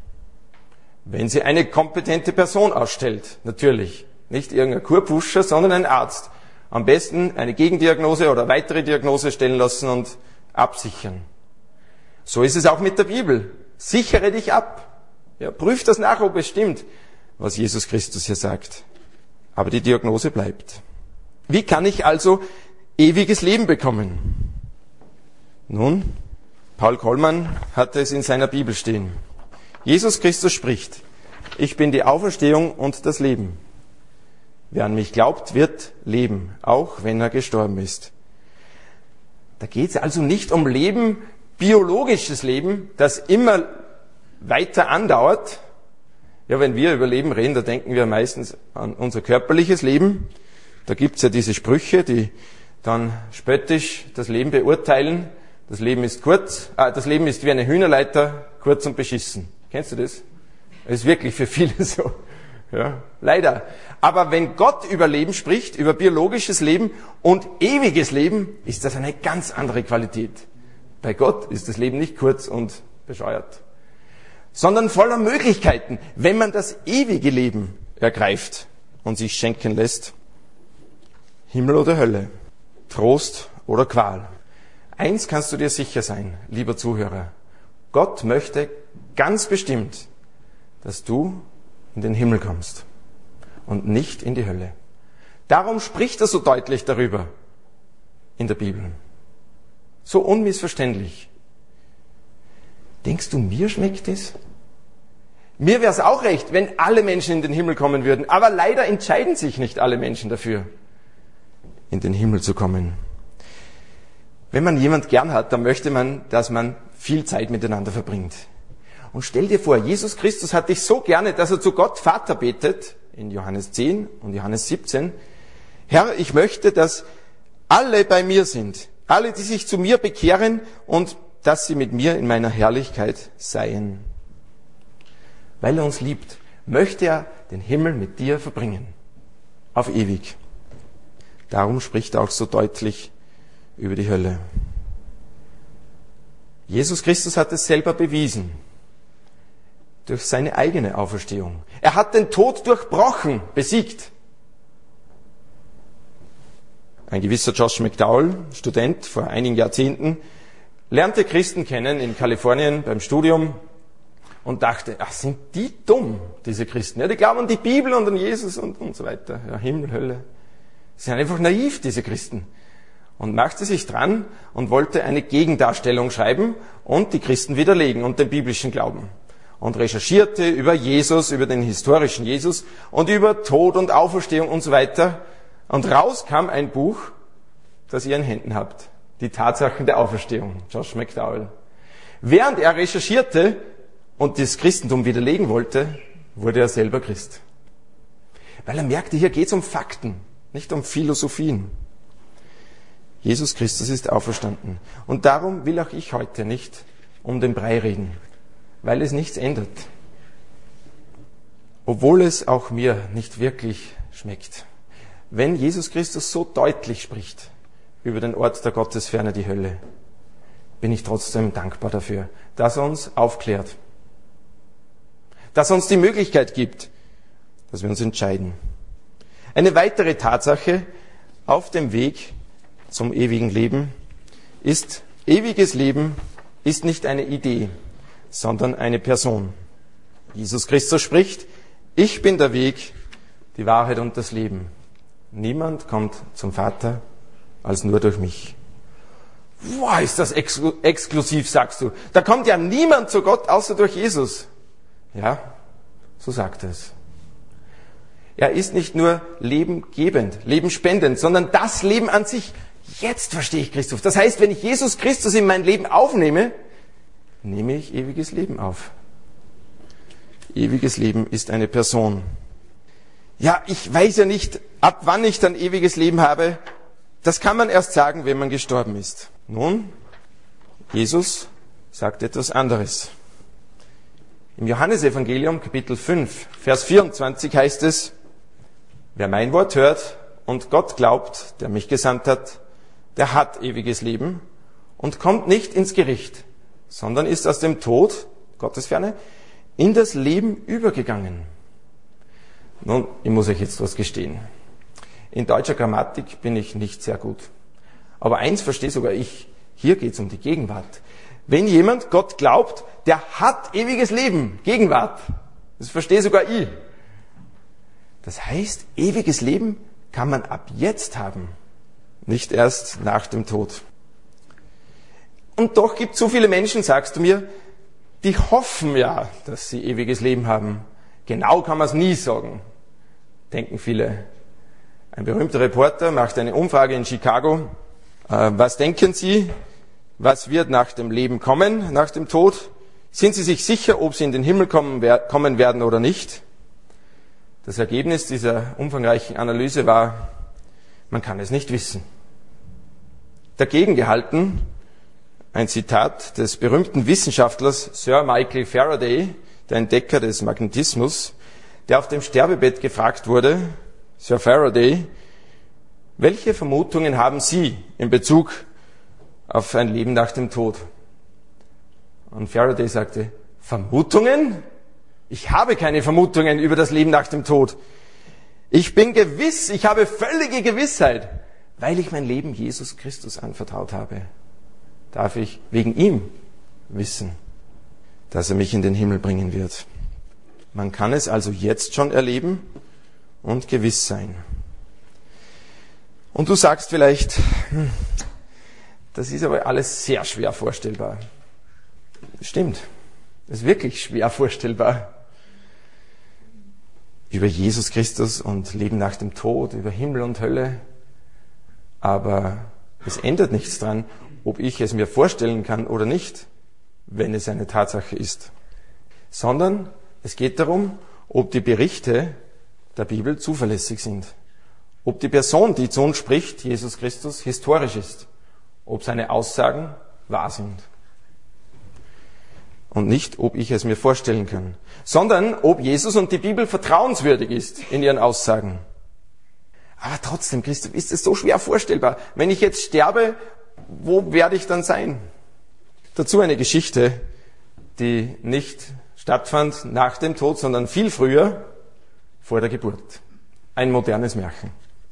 Wenn sie eine kompetente Person ausstellt, natürlich. Nicht irgendein Kurpfuscher, sondern ein Arzt. Am besten eine Gegendiagnose oder weitere Diagnose stellen lassen und absichern. So ist es auch mit der Bibel. Sichere dich ab. Ja, prüf das nach, ob es stimmt, was Jesus Christus hier sagt. Aber die Diagnose bleibt. Wie kann ich also ewiges Leben bekommen? Nun, Paul Kollmann hat es in seiner Bibel stehen. Jesus Christus spricht, ich bin die Auferstehung und das Leben. Wer an mich glaubt, wird leben, auch wenn er gestorben ist. Da geht es also nicht um Leben, biologisches Leben, das immer weiter andauert. Ja, wenn wir über Leben reden, da denken wir meistens an unser körperliches Leben. Da gibt's ja diese Sprüche, die dann spöttisch das Leben beurteilen. Das Leben ist kurz, äh, das Leben ist wie eine Hühnerleiter, kurz und beschissen. Kennst du das? Das ist wirklich für viele so. Ja, leider. Aber wenn Gott über Leben spricht, über biologisches Leben und ewiges Leben, ist das eine ganz andere Qualität. Bei Gott ist das Leben nicht kurz und bescheuert, sondern voller Möglichkeiten, wenn man das ewige Leben ergreift und sich schenken lässt. Himmel oder Hölle, Trost oder Qual. Eins kannst du dir sicher sein, lieber Zuhörer. Gott möchte ganz bestimmt, dass du in den Himmel kommst und nicht in die Hölle. Darum spricht er so deutlich darüber in der Bibel. So unmissverständlich. Denkst du, mir schmeckt es? Mir wäre es auch recht, wenn alle Menschen in den Himmel kommen würden. Aber leider entscheiden sich nicht alle Menschen dafür, in den Himmel zu kommen. Wenn man jemand gern hat, dann möchte man, dass man viel Zeit miteinander verbringt. Und stell dir vor, Jesus Christus hat dich so gerne, dass er zu Gott Vater betet, in Johannes zehn und Johannes siebzehn. Herr, ich möchte, dass alle bei mir sind, alle, die sich zu mir bekehren und dass sie mit mir in meiner Herrlichkeit seien. Weil er uns liebt, möchte er den Himmel mit dir verbringen. Auf ewig. Darum spricht er auch so deutlich über die Hölle. Jesus Christus hat es selber bewiesen. Durch seine eigene Auferstehung. Er hat den Tod durchbrochen, besiegt. Ein gewisser Josh McDowell, Student vor einigen Jahrzehnten, lernte Christen kennen in Kalifornien beim Studium und dachte, ach, sind die dumm, diese Christen. Ja, die glauben an die Bibel und an Jesus und, und so weiter. Ja, Himmel, Hölle. Sie sind einfach naiv, diese Christen. Und machte sich dran und wollte eine Gegendarstellung schreiben und die Christen widerlegen und den biblischen Glauben. Und recherchierte über Jesus, über den historischen Jesus und über Tod und Auferstehung und so weiter. Und raus kam ein Buch, das ihr in Händen habt. Die Tatsachen der Auferstehung. Josh McDowell. Während er recherchierte und das Christentum widerlegen wollte, wurde er selber Christ. Weil er merkte, hier geht es um Fakten, nicht um Philosophien. Jesus Christus ist auferstanden. Und darum will auch ich heute nicht um den Brei reden, weil es nichts ändert. Obwohl es auch mir nicht wirklich schmeckt. Wenn Jesus Christus so deutlich spricht über den Ort der Gottesferne, die Hölle, bin ich trotzdem dankbar dafür, dass er uns aufklärt. Dass er uns die Möglichkeit gibt, dass wir uns entscheiden. Eine weitere Tatsache auf dem Weg zum ewigen Leben ist, ewiges Leben ist nicht eine Idee, sondern eine Person. Jesus Christus spricht, ich bin der Weg, die Wahrheit und das Leben. Niemand kommt zum Vater als nur durch mich. Wow, ist das exklu- exklusiv, sagst du. Da kommt ja niemand zu Gott außer durch Jesus. Ja, so sagt er es. Er ist nicht nur lebengebend, lebenspendend, sondern das Leben an sich. Jetzt verstehe ich Christus. Das heißt, wenn ich Jesus Christus in mein Leben aufnehme, nehme ich ewiges Leben auf. Ewiges Leben ist eine Person. Ja, ich weiß ja nicht, ab wann ich dann ewiges Leben habe. Das kann man erst sagen, wenn man gestorben ist. Nun, Jesus sagt etwas anderes. Im Johannesevangelium, Kapitel fünf, Vers vierundzwanzig heißt es, wer mein Wort hört und Gott glaubt, der mich gesandt hat, der hat ewiges Leben und kommt nicht ins Gericht, sondern ist aus dem Tod, Gottes Ferne, in das Leben übergegangen. Nun, ich muss euch jetzt was gestehen. In deutscher Grammatik bin ich nicht sehr gut. Aber eins verstehe sogar ich. Hier geht es um die Gegenwart. Wenn jemand Gott glaubt, der hat ewiges Leben. Gegenwart. Das verstehe sogar ich. Das heißt, ewiges Leben kann man ab jetzt haben. Nicht erst nach dem Tod. Und doch gibt es so viele Menschen, sagst du mir, die hoffen ja, dass sie ewiges Leben haben. Genau kann man es nie sagen, denken viele. Ein berühmter Reporter macht eine Umfrage in Chicago. Äh, was denken Sie, was wird nach dem Leben kommen, nach dem Tod? Sind Sie sich sicher, ob Sie in den Himmel kommen, wer- kommen werden oder nicht? Das Ergebnis dieser umfangreichen Analyse war, man kann es nicht wissen. Dagegen gehalten ein Zitat des berühmten Wissenschaftlers Sir Michael Faraday, der Entdecker des Magnetismus, der auf dem Sterbebett gefragt wurde, Sir Faraday, welche Vermutungen haben Sie in Bezug auf ein Leben nach dem Tod? Und Faraday sagte, Vermutungen? Ich habe keine Vermutungen über das Leben nach dem Tod. Ich bin gewiss, ich habe völlige Gewissheit, weil ich mein Leben Jesus Christus anvertraut habe. Darf ich wegen ihm wissen, dass er mich in den Himmel bringen wird. Man kann es also jetzt schon erleben und gewiss sein. Und du sagst vielleicht, hm, das ist aber alles sehr schwer vorstellbar. Stimmt, das ist wirklich schwer vorstellbar. Über Jesus Christus und Leben nach dem Tod, über Himmel und Hölle. Aber es ändert nichts dran, ob ich es mir vorstellen kann oder nicht, wenn es eine Tatsache ist. Sondern es geht darum, ob die Berichte der Bibel zuverlässig sind. Ob die Person, die zu uns spricht, Jesus Christus, historisch ist. Ob seine Aussagen wahr sind. Und nicht, ob ich es mir vorstellen kann. Sondern, ob Jesus und die Bibel vertrauenswürdig ist in ihren Aussagen. Aber trotzdem, Christoph, ist es so schwer vorstellbar. Wenn ich jetzt sterbe, wo werde ich dann sein? Dazu eine Geschichte, die nicht stattfand nach dem Tod, sondern viel früher, vor der Geburt. Ein modernes Märchen.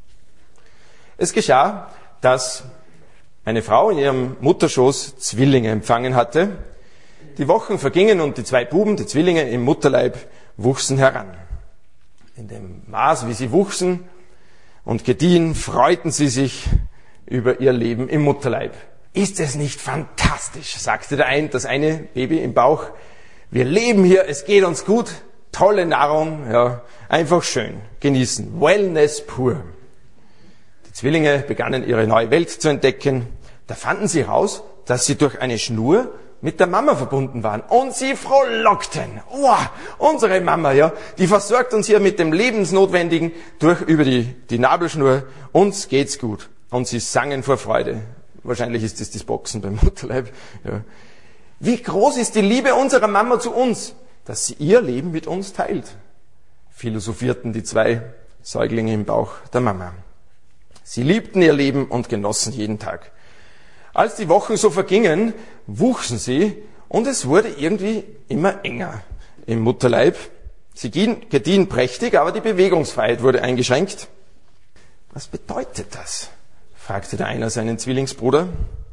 Es geschah, dass eine Frau in ihrem Mutterschoß Zwillinge empfangen hatte. Die Wochen vergingen und die zwei Buben, die Zwillinge im Mutterleib, wuchsen heran. In dem Maß, wie sie wuchsen und gediehen, freuten sie sich über ihr Leben im Mutterleib. Ist es nicht fantastisch, sagte der ein, das eine Baby im Bauch. Wir leben hier, es geht uns gut, tolle Nahrung, ja, einfach schön, genießen, Wellness pur. Die Zwillinge begannen ihre neue Welt zu entdecken. Da fanden sie heraus, dass sie durch eine Schnur mit der Mama verbunden waren. Und sie frohlockten. Oh, unsere Mama, ja, die versorgt uns hier mit dem Lebensnotwendigen durch, über die, die Nabelschnur. Uns geht's gut. Und sie sangen vor Freude. Wahrscheinlich ist das das Boxen beim Mutterleib. Ja. Wie groß ist die Liebe unserer Mama zu uns, dass sie ihr Leben mit uns teilt, philosophierten die zwei Säuglinge im Bauch der Mama. Sie liebten ihr Leben und genossen jeden Tag. Als die Wochen so vergingen, wuchsen sie und es wurde irgendwie immer enger im Mutterleib. Sie gediehen prächtig, aber die Bewegungsfreiheit wurde eingeschränkt. Was bedeutet das? Fragte der eine seinen Zwillingsbruder.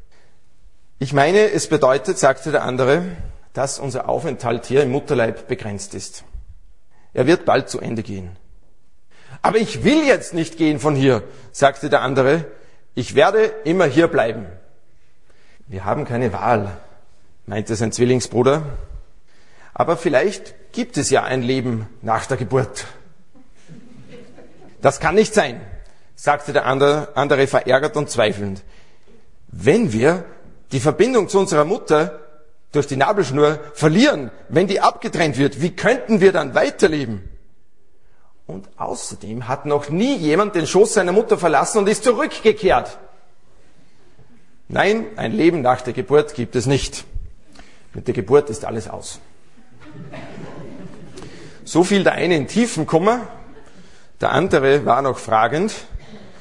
Ich meine, es bedeutet, sagte der andere, dass unser Aufenthalt hier im Mutterleib begrenzt ist. Er wird bald zu Ende gehen. Aber ich will jetzt nicht gehen von hier, sagte der andere. Ich werde immer hier bleiben. Wir haben keine Wahl, meinte sein Zwillingsbruder. Aber vielleicht gibt es ja ein Leben nach der Geburt. Das kann nicht sein, sagte der andere, andere verärgert und zweifelnd. Wenn wir die Verbindung zu unserer Mutter durch die Nabelschnur verlieren, wenn die abgetrennt wird, wie könnten wir dann weiterleben? Und außerdem hat noch nie jemand den Schoß seiner Mutter verlassen und ist zurückgekehrt. Nein, ein Leben nach der Geburt gibt es nicht. Mit der Geburt ist alles aus. So fiel der eine in tiefen Kummer, der andere war noch fragend.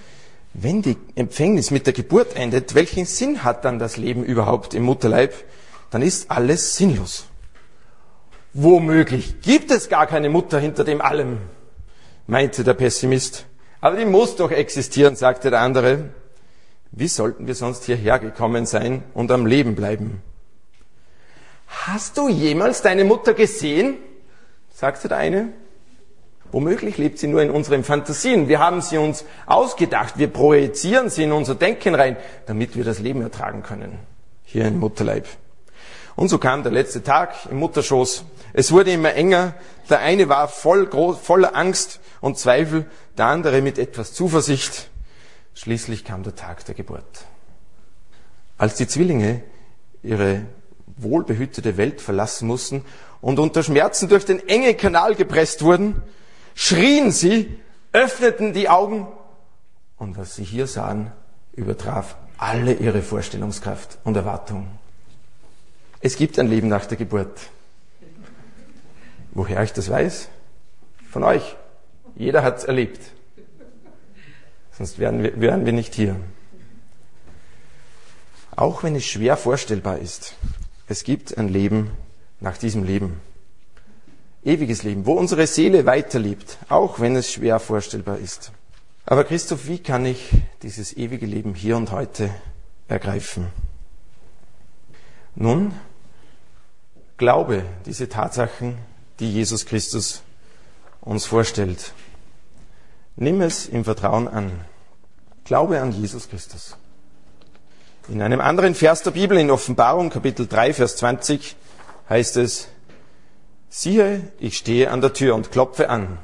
Wenn die Empfängnis mit der Geburt endet, welchen Sinn hat dann das Leben überhaupt im Mutterleib? Dann ist alles sinnlos. Womöglich gibt es gar keine Mutter hinter dem allem, meinte der Pessimist. Aber die muss doch existieren, sagte der andere. Wie sollten wir sonst hierher gekommen sein und am Leben bleiben? Hast du jemals deine Mutter gesehen? Sagte der eine. Womöglich lebt sie nur in unseren Fantasien. Wir haben sie uns ausgedacht. Wir projizieren sie in unser Denken rein, damit wir das Leben ertragen können. Hier im Mutterleib. Und so kam der letzte Tag im Mutterschoß. Es wurde immer enger. Der eine war voll groß, voller Angst und Zweifel, der andere mit etwas Zuversicht. Schließlich kam der Tag der Geburt. Als die Zwillinge ihre wohlbehütete Welt verlassen mussten und unter Schmerzen durch den engen Kanal gepresst wurden, schrien sie, öffneten die Augen und was sie hier sahen, übertraf alle ihre Vorstellungskraft und Erwartung. Es gibt ein Leben nach der Geburt. Woher ich das weiß? Von euch. Jeder hat es erlebt. Sonst wären wir, wären wir nicht hier. Auch wenn es schwer vorstellbar ist, es gibt ein Leben nach diesem Leben. Ewiges Leben, wo unsere Seele weiterlebt, auch wenn es schwer vorstellbar ist. Aber Christoph, wie kann ich dieses ewige Leben hier und heute ergreifen? Nun, glaube diese Tatsachen, die Jesus Christus uns vorstellt. Nimm es im Vertrauen an. Glaube an Jesus Christus. In einem anderen Vers der Bibel, in Offenbarung, Kapitel drei, Vers zwanzig, heißt es, siehe, ich stehe an der Tür und klopfe an.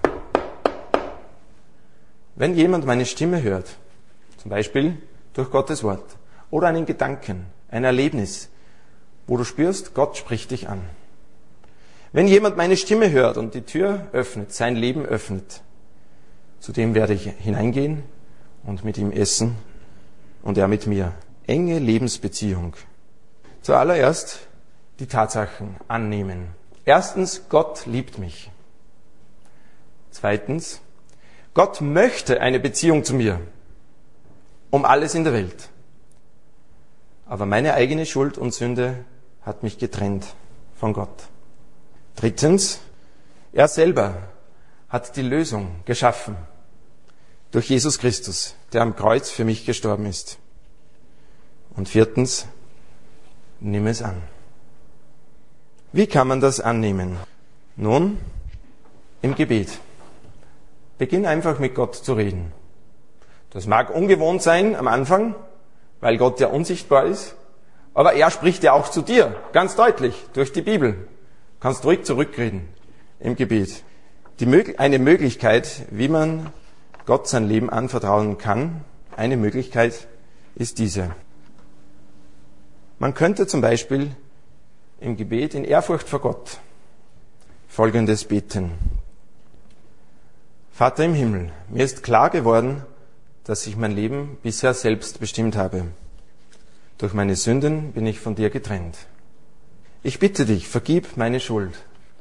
Wenn jemand meine Stimme hört, zum Beispiel durch Gottes Wort oder einen Gedanken, ein Erlebnis, wo du spürst, Gott spricht dich an. Wenn jemand meine Stimme hört und die Tür öffnet, sein Leben öffnet, zu dem werde ich hineingehen und mit ihm essen und er mit mir. Enge Lebensbeziehung. Zuallererst die Tatsachen annehmen. Erstens, Gott liebt mich. Zweitens, Gott möchte eine Beziehung zu mir. Um alles in der Welt. Aber meine eigene Schuld und Sünde hat mich getrennt von Gott. Drittens, er selber hat die Lösung geschaffen. Durch Jesus Christus, der am Kreuz für mich gestorben ist. Und viertens, nimm es an. Wie kann man das annehmen? Nun, im Gebet. Beginn einfach mit Gott zu reden. Das mag ungewohnt sein am Anfang, weil Gott ja unsichtbar ist, aber er spricht ja auch zu dir, ganz deutlich, durch die Bibel. Kannst ruhig zurückreden im Gebet. Die, eine Möglichkeit, wie man Gott sein Leben anvertrauen kann, eine Möglichkeit ist diese. Man könnte zum Beispiel im Gebet in Ehrfurcht vor Gott Folgendes beten. Vater im Himmel, mir ist klar geworden, dass ich mein Leben bisher selbst bestimmt habe. Durch meine Sünden bin ich von dir getrennt. Ich bitte dich, vergib meine Schuld.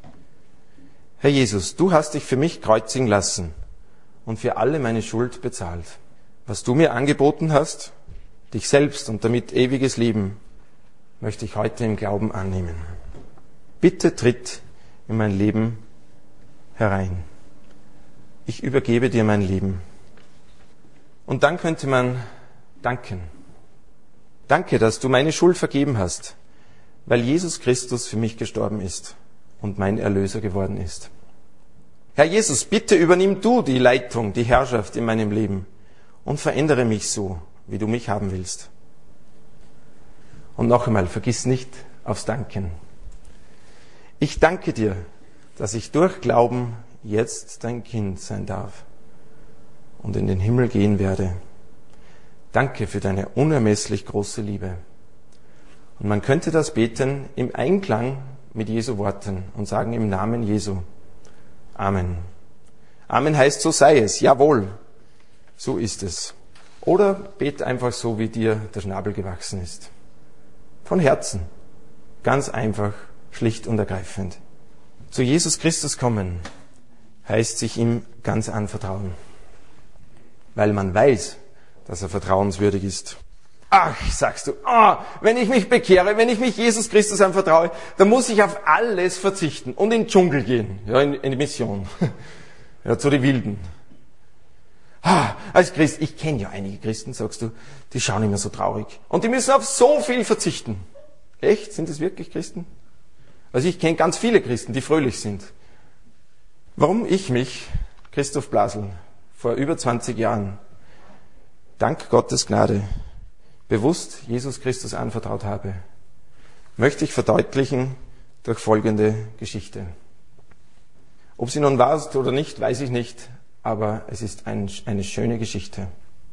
Herr Jesus, du hast dich für mich kreuzigen lassen und für alle meine Schuld bezahlt. Was du mir angeboten hast, dich selbst und damit ewiges Leben, möchte ich heute im Glauben annehmen. Bitte tritt in mein Leben herein. Ich übergebe dir mein Leben. Und dann könnte man danken. Danke, dass du meine Schuld vergeben hast, weil Jesus Christus für mich gestorben ist und mein Erlöser geworden ist. Herr Jesus, bitte übernimm du die Leitung, die Herrschaft in meinem Leben und verändere mich so, wie du mich haben willst. Und noch einmal, vergiss nicht aufs Danken. Ich danke dir, dass ich durch Glauben jetzt dein Kind sein darf und in den Himmel gehen werde. Danke für deine unermesslich große Liebe. Und man könnte das beten im Einklang mit Jesu Worten und sagen im Namen Jesu. Amen. Amen heißt, so sei es. Jawohl, so ist es. Oder bete einfach so, wie dir der Schnabel gewachsen ist. Von Herzen. Ganz einfach, schlicht und ergreifend. Zu Jesus Christus kommen heißt sich ihm ganz anvertrauen. Weil man weiß, dass er vertrauenswürdig ist. Ach, sagst du, oh, wenn ich mich bekehre, wenn ich mich Jesus Christus anvertraue, dann muss ich auf alles verzichten und in den Dschungel gehen, ja, in, in die Mission, ja, zu den Wilden. Ah, als Christ, ich kenne ja einige Christen, sagst du, die schauen immer so traurig und die müssen auf so viel verzichten. Echt? Sind es wirklich Christen? Also ich kenne ganz viele Christen, die fröhlich sind. Warum ich mich, Christoph Blasel, vor über zwanzig Jahren, dank Gottes Gnade, bewusst Jesus Christus anvertraut habe, möchte ich verdeutlichen durch folgende Geschichte. Ob sie nun wahr ist oder nicht, weiß ich nicht, aber es ist ein, eine schöne Geschichte.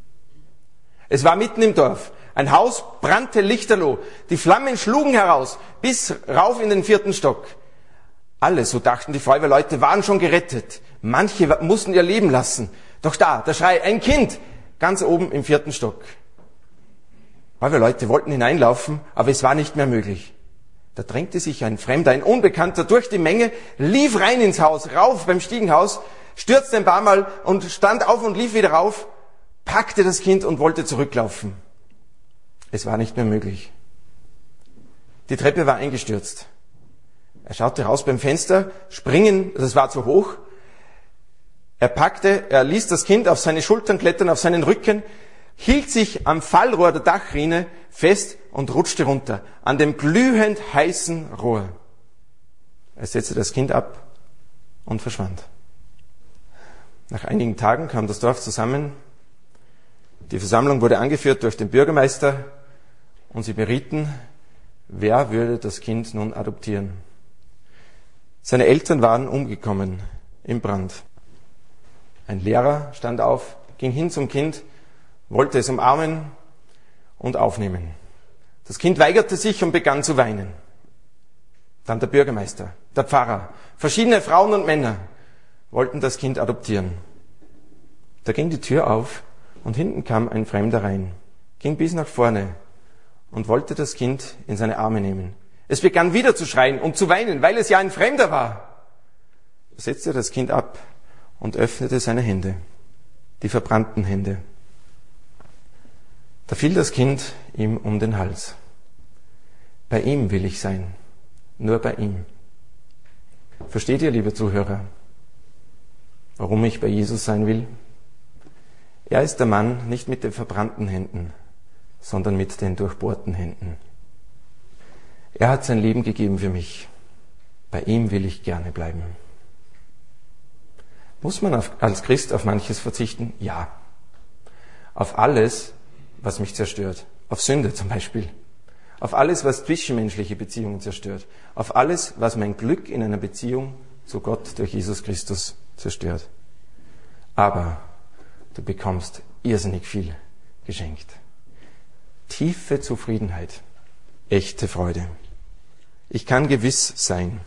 Es war mitten im Dorf. Ein Haus brannte lichterloh. Die Flammen schlugen heraus, bis rauf in den vierten Stock. Alle, so dachten die Feuerwehrleute, waren schon gerettet. Manche mussten ihr Leben lassen. Doch da, der Schrei, ein Kind, ganz oben im vierten Stock. Feuerwehrleute wollten hineinlaufen, aber es war nicht mehr möglich. Da drängte sich ein Fremder, ein Unbekannter durch die Menge, lief rein ins Haus, rauf beim Stiegenhaus, stürzte ein paar Mal und stand auf und lief wieder rauf, packte das Kind und wollte zurücklaufen. Es war nicht mehr möglich. Die Treppe war eingestürzt. Er schaute raus beim Fenster, springen, das war zu hoch. Er packte, er ließ das Kind auf seine Schultern klettern, auf seinen Rücken, hielt sich am Fallrohr der Dachrinne fest und rutschte runter, an dem glühend heißen Rohr. Er setzte das Kind ab und verschwand. Nach einigen Tagen kam das Dorf zusammen. Die Versammlung wurde angeführt durch den Bürgermeister und sie berieten, wer würde das Kind nun adoptieren. Seine Eltern waren umgekommen im Brand. Ein Lehrer stand auf, ging hin zum Kind, wollte es umarmen und aufnehmen. Das Kind weigerte sich und begann zu weinen. Dann der Bürgermeister, der Pfarrer, verschiedene Frauen und Männer wollten das Kind adoptieren. Da ging die Tür auf und hinten kam ein Fremder rein, ging bis nach vorne und wollte das Kind in seine Arme nehmen. Es begann wieder zu schreien und zu weinen, weil es ja ein Fremder war. Er setzte das Kind ab und öffnete seine Hände, die verbrannten Hände. Da fiel das Kind ihm um den Hals. Bei ihm will ich sein, nur bei ihm. Versteht ihr, liebe Zuhörer, warum ich bei Jesus sein will? Er ist der Mann nicht mit den verbrannten Händen, sondern mit den durchbohrten Händen. Er hat sein Leben gegeben für mich. Bei ihm will ich gerne bleiben. Muss man auf, als Christ auf manches verzichten? Ja. Auf alles, was mich zerstört. Auf Sünde zum Beispiel. Auf alles, was zwischenmenschliche Beziehungen zerstört. Auf alles, was mein Glück in einer Beziehung zu Gott durch Jesus Christus zerstört. Aber du bekommst irrsinnig viel geschenkt. Tiefe Zufriedenheit. Echte Freude. Ich kann gewiss sein.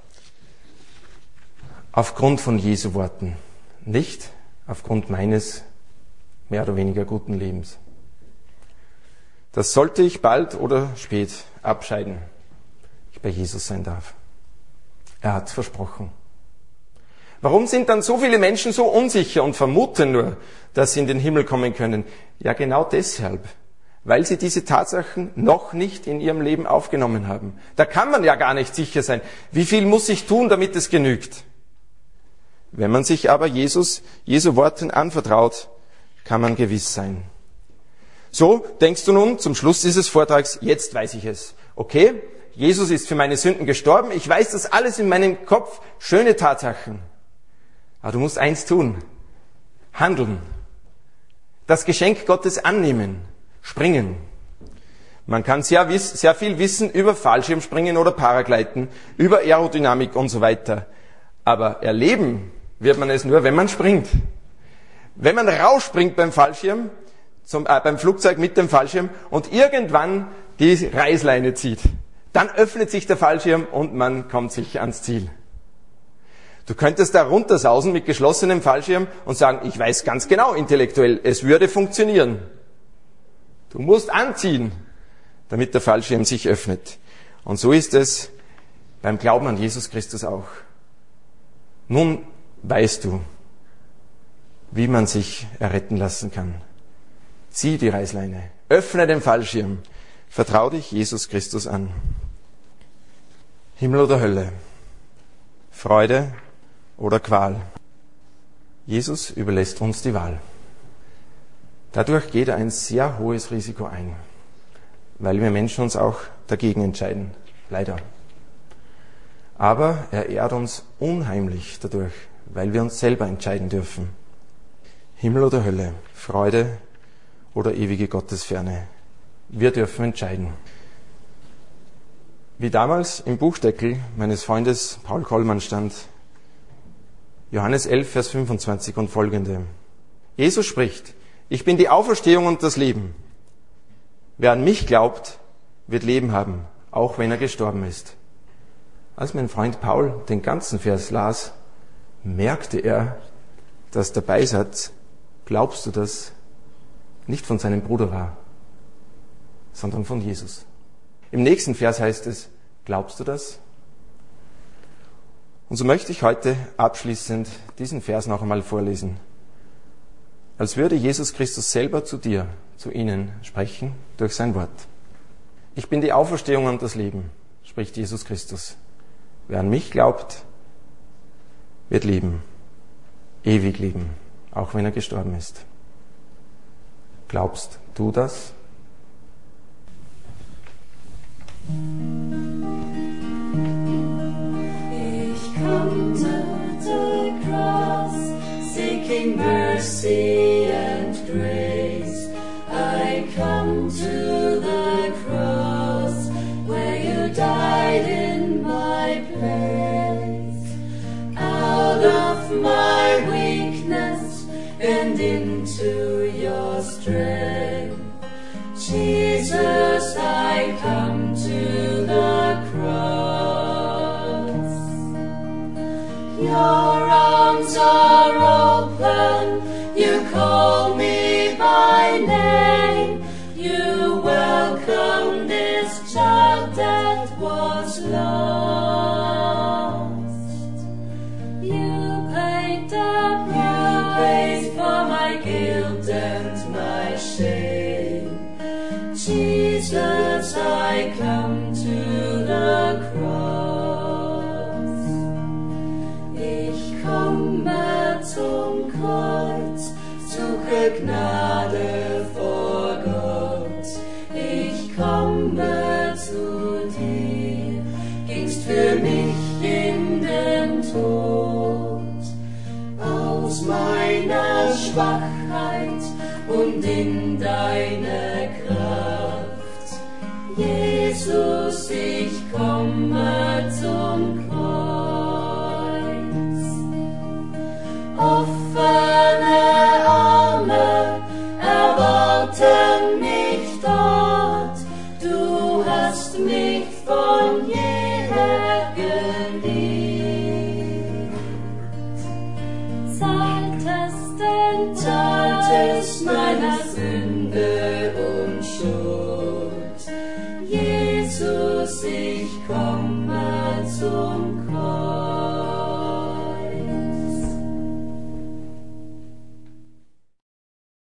Aufgrund von Jesu Worten. Nicht aufgrund meines mehr oder weniger guten Lebens. Das sollte ich bald oder spät abscheiden, ich bei Jesus sein darf. Er hat's versprochen. Warum sind dann so viele Menschen so unsicher und vermuten nur, dass sie in den Himmel kommen können? Ja, genau deshalb, weil sie diese Tatsachen noch nicht in ihrem Leben aufgenommen haben. Da kann man ja gar nicht sicher sein. Wie viel muss ich tun, damit es genügt? Wenn man sich aber Jesus, Jesu Worten anvertraut, kann man gewiss sein. So denkst du nun zum Schluss dieses Vortrags, jetzt weiß ich es. Okay, Jesus ist für meine Sünden gestorben, ich weiß das alles in meinem Kopf, schöne Tatsachen. Aber du musst eins tun, handeln, das Geschenk Gottes annehmen, springen. Man kann sehr, sehr viel wissen über Fallschirmspringen oder Paragleiten, über Aerodynamik und so weiter. Aber erleben wird man es nur, wenn man springt. Wenn man rausspringt beim Fallschirm, zum, äh, beim Flugzeug mit dem Fallschirm und irgendwann die Reißleine zieht, dann öffnet sich der Fallschirm und man kommt sicher ans Ziel. Du könntest da runtersausen mit geschlossenem Fallschirm und sagen, ich weiß ganz genau intellektuell, es würde funktionieren. Du musst anziehen, damit der Fallschirm sich öffnet. Und so ist es beim Glauben an Jesus Christus auch. Nun weißt du, wie man sich erretten lassen kann. Zieh die Reißleine, öffne den Fallschirm, vertrau dich Jesus Christus an. Himmel oder Hölle, Freude oder Qual. Jesus überlässt uns die Wahl. Dadurch geht er ein sehr hohes Risiko ein, weil wir Menschen uns auch dagegen entscheiden, leider. Aber er ehrt uns unheimlich dadurch, weil wir uns selber entscheiden dürfen. Himmel oder Hölle, Freude oder ewige Gottesferne. Wir dürfen entscheiden. Wie damals im Buchdeckel meines Freundes Paul Kollmann stand, Johannes elf, Vers fünfundzwanzig und folgende. Jesus spricht, ich bin die Auferstehung und das Leben. Wer an mich glaubt, wird Leben haben, auch wenn er gestorben ist. Als mein Freund Paul den ganzen Vers las, merkte er, dass der Beisatz, glaubst du das, nicht von seinem Bruder war, sondern von Jesus. Im nächsten Vers heißt es, glaubst du das? Und so möchte ich heute abschließend diesen Vers noch einmal vorlesen. Als würde Jesus Christus selber zu dir, zu Ihnen sprechen durch sein Wort. Ich bin die Auferstehung und das Leben, spricht Jesus Christus. Wer an mich glaubt, wird leben, ewig leben, auch wenn er gestorben ist. Glaubst du das? Ich come to the cross, seeking mercy and grace. I come to the cross, where you died in my place. Out of my weakness and into your strength, Jesus, I come to the cross. Your arms are open, you call me by name, you welcome this child that was lost. You paid the price for my guilt and my shame. Jesus, I come to the cross. Ich komme zum Kreuz, suche Gnade vor Gott. Ich komme zu dir, gingst für mich in den Tod. Aus meiner Schwachheit und in deine Kraft, Jesus, ich komme zum Kreuz. Offene Arme erwarten mich dort, du hast mich von jeher geliebt. Zahltest den Zahltest meiner Sünde und Schuld. Jesus, ich komme zum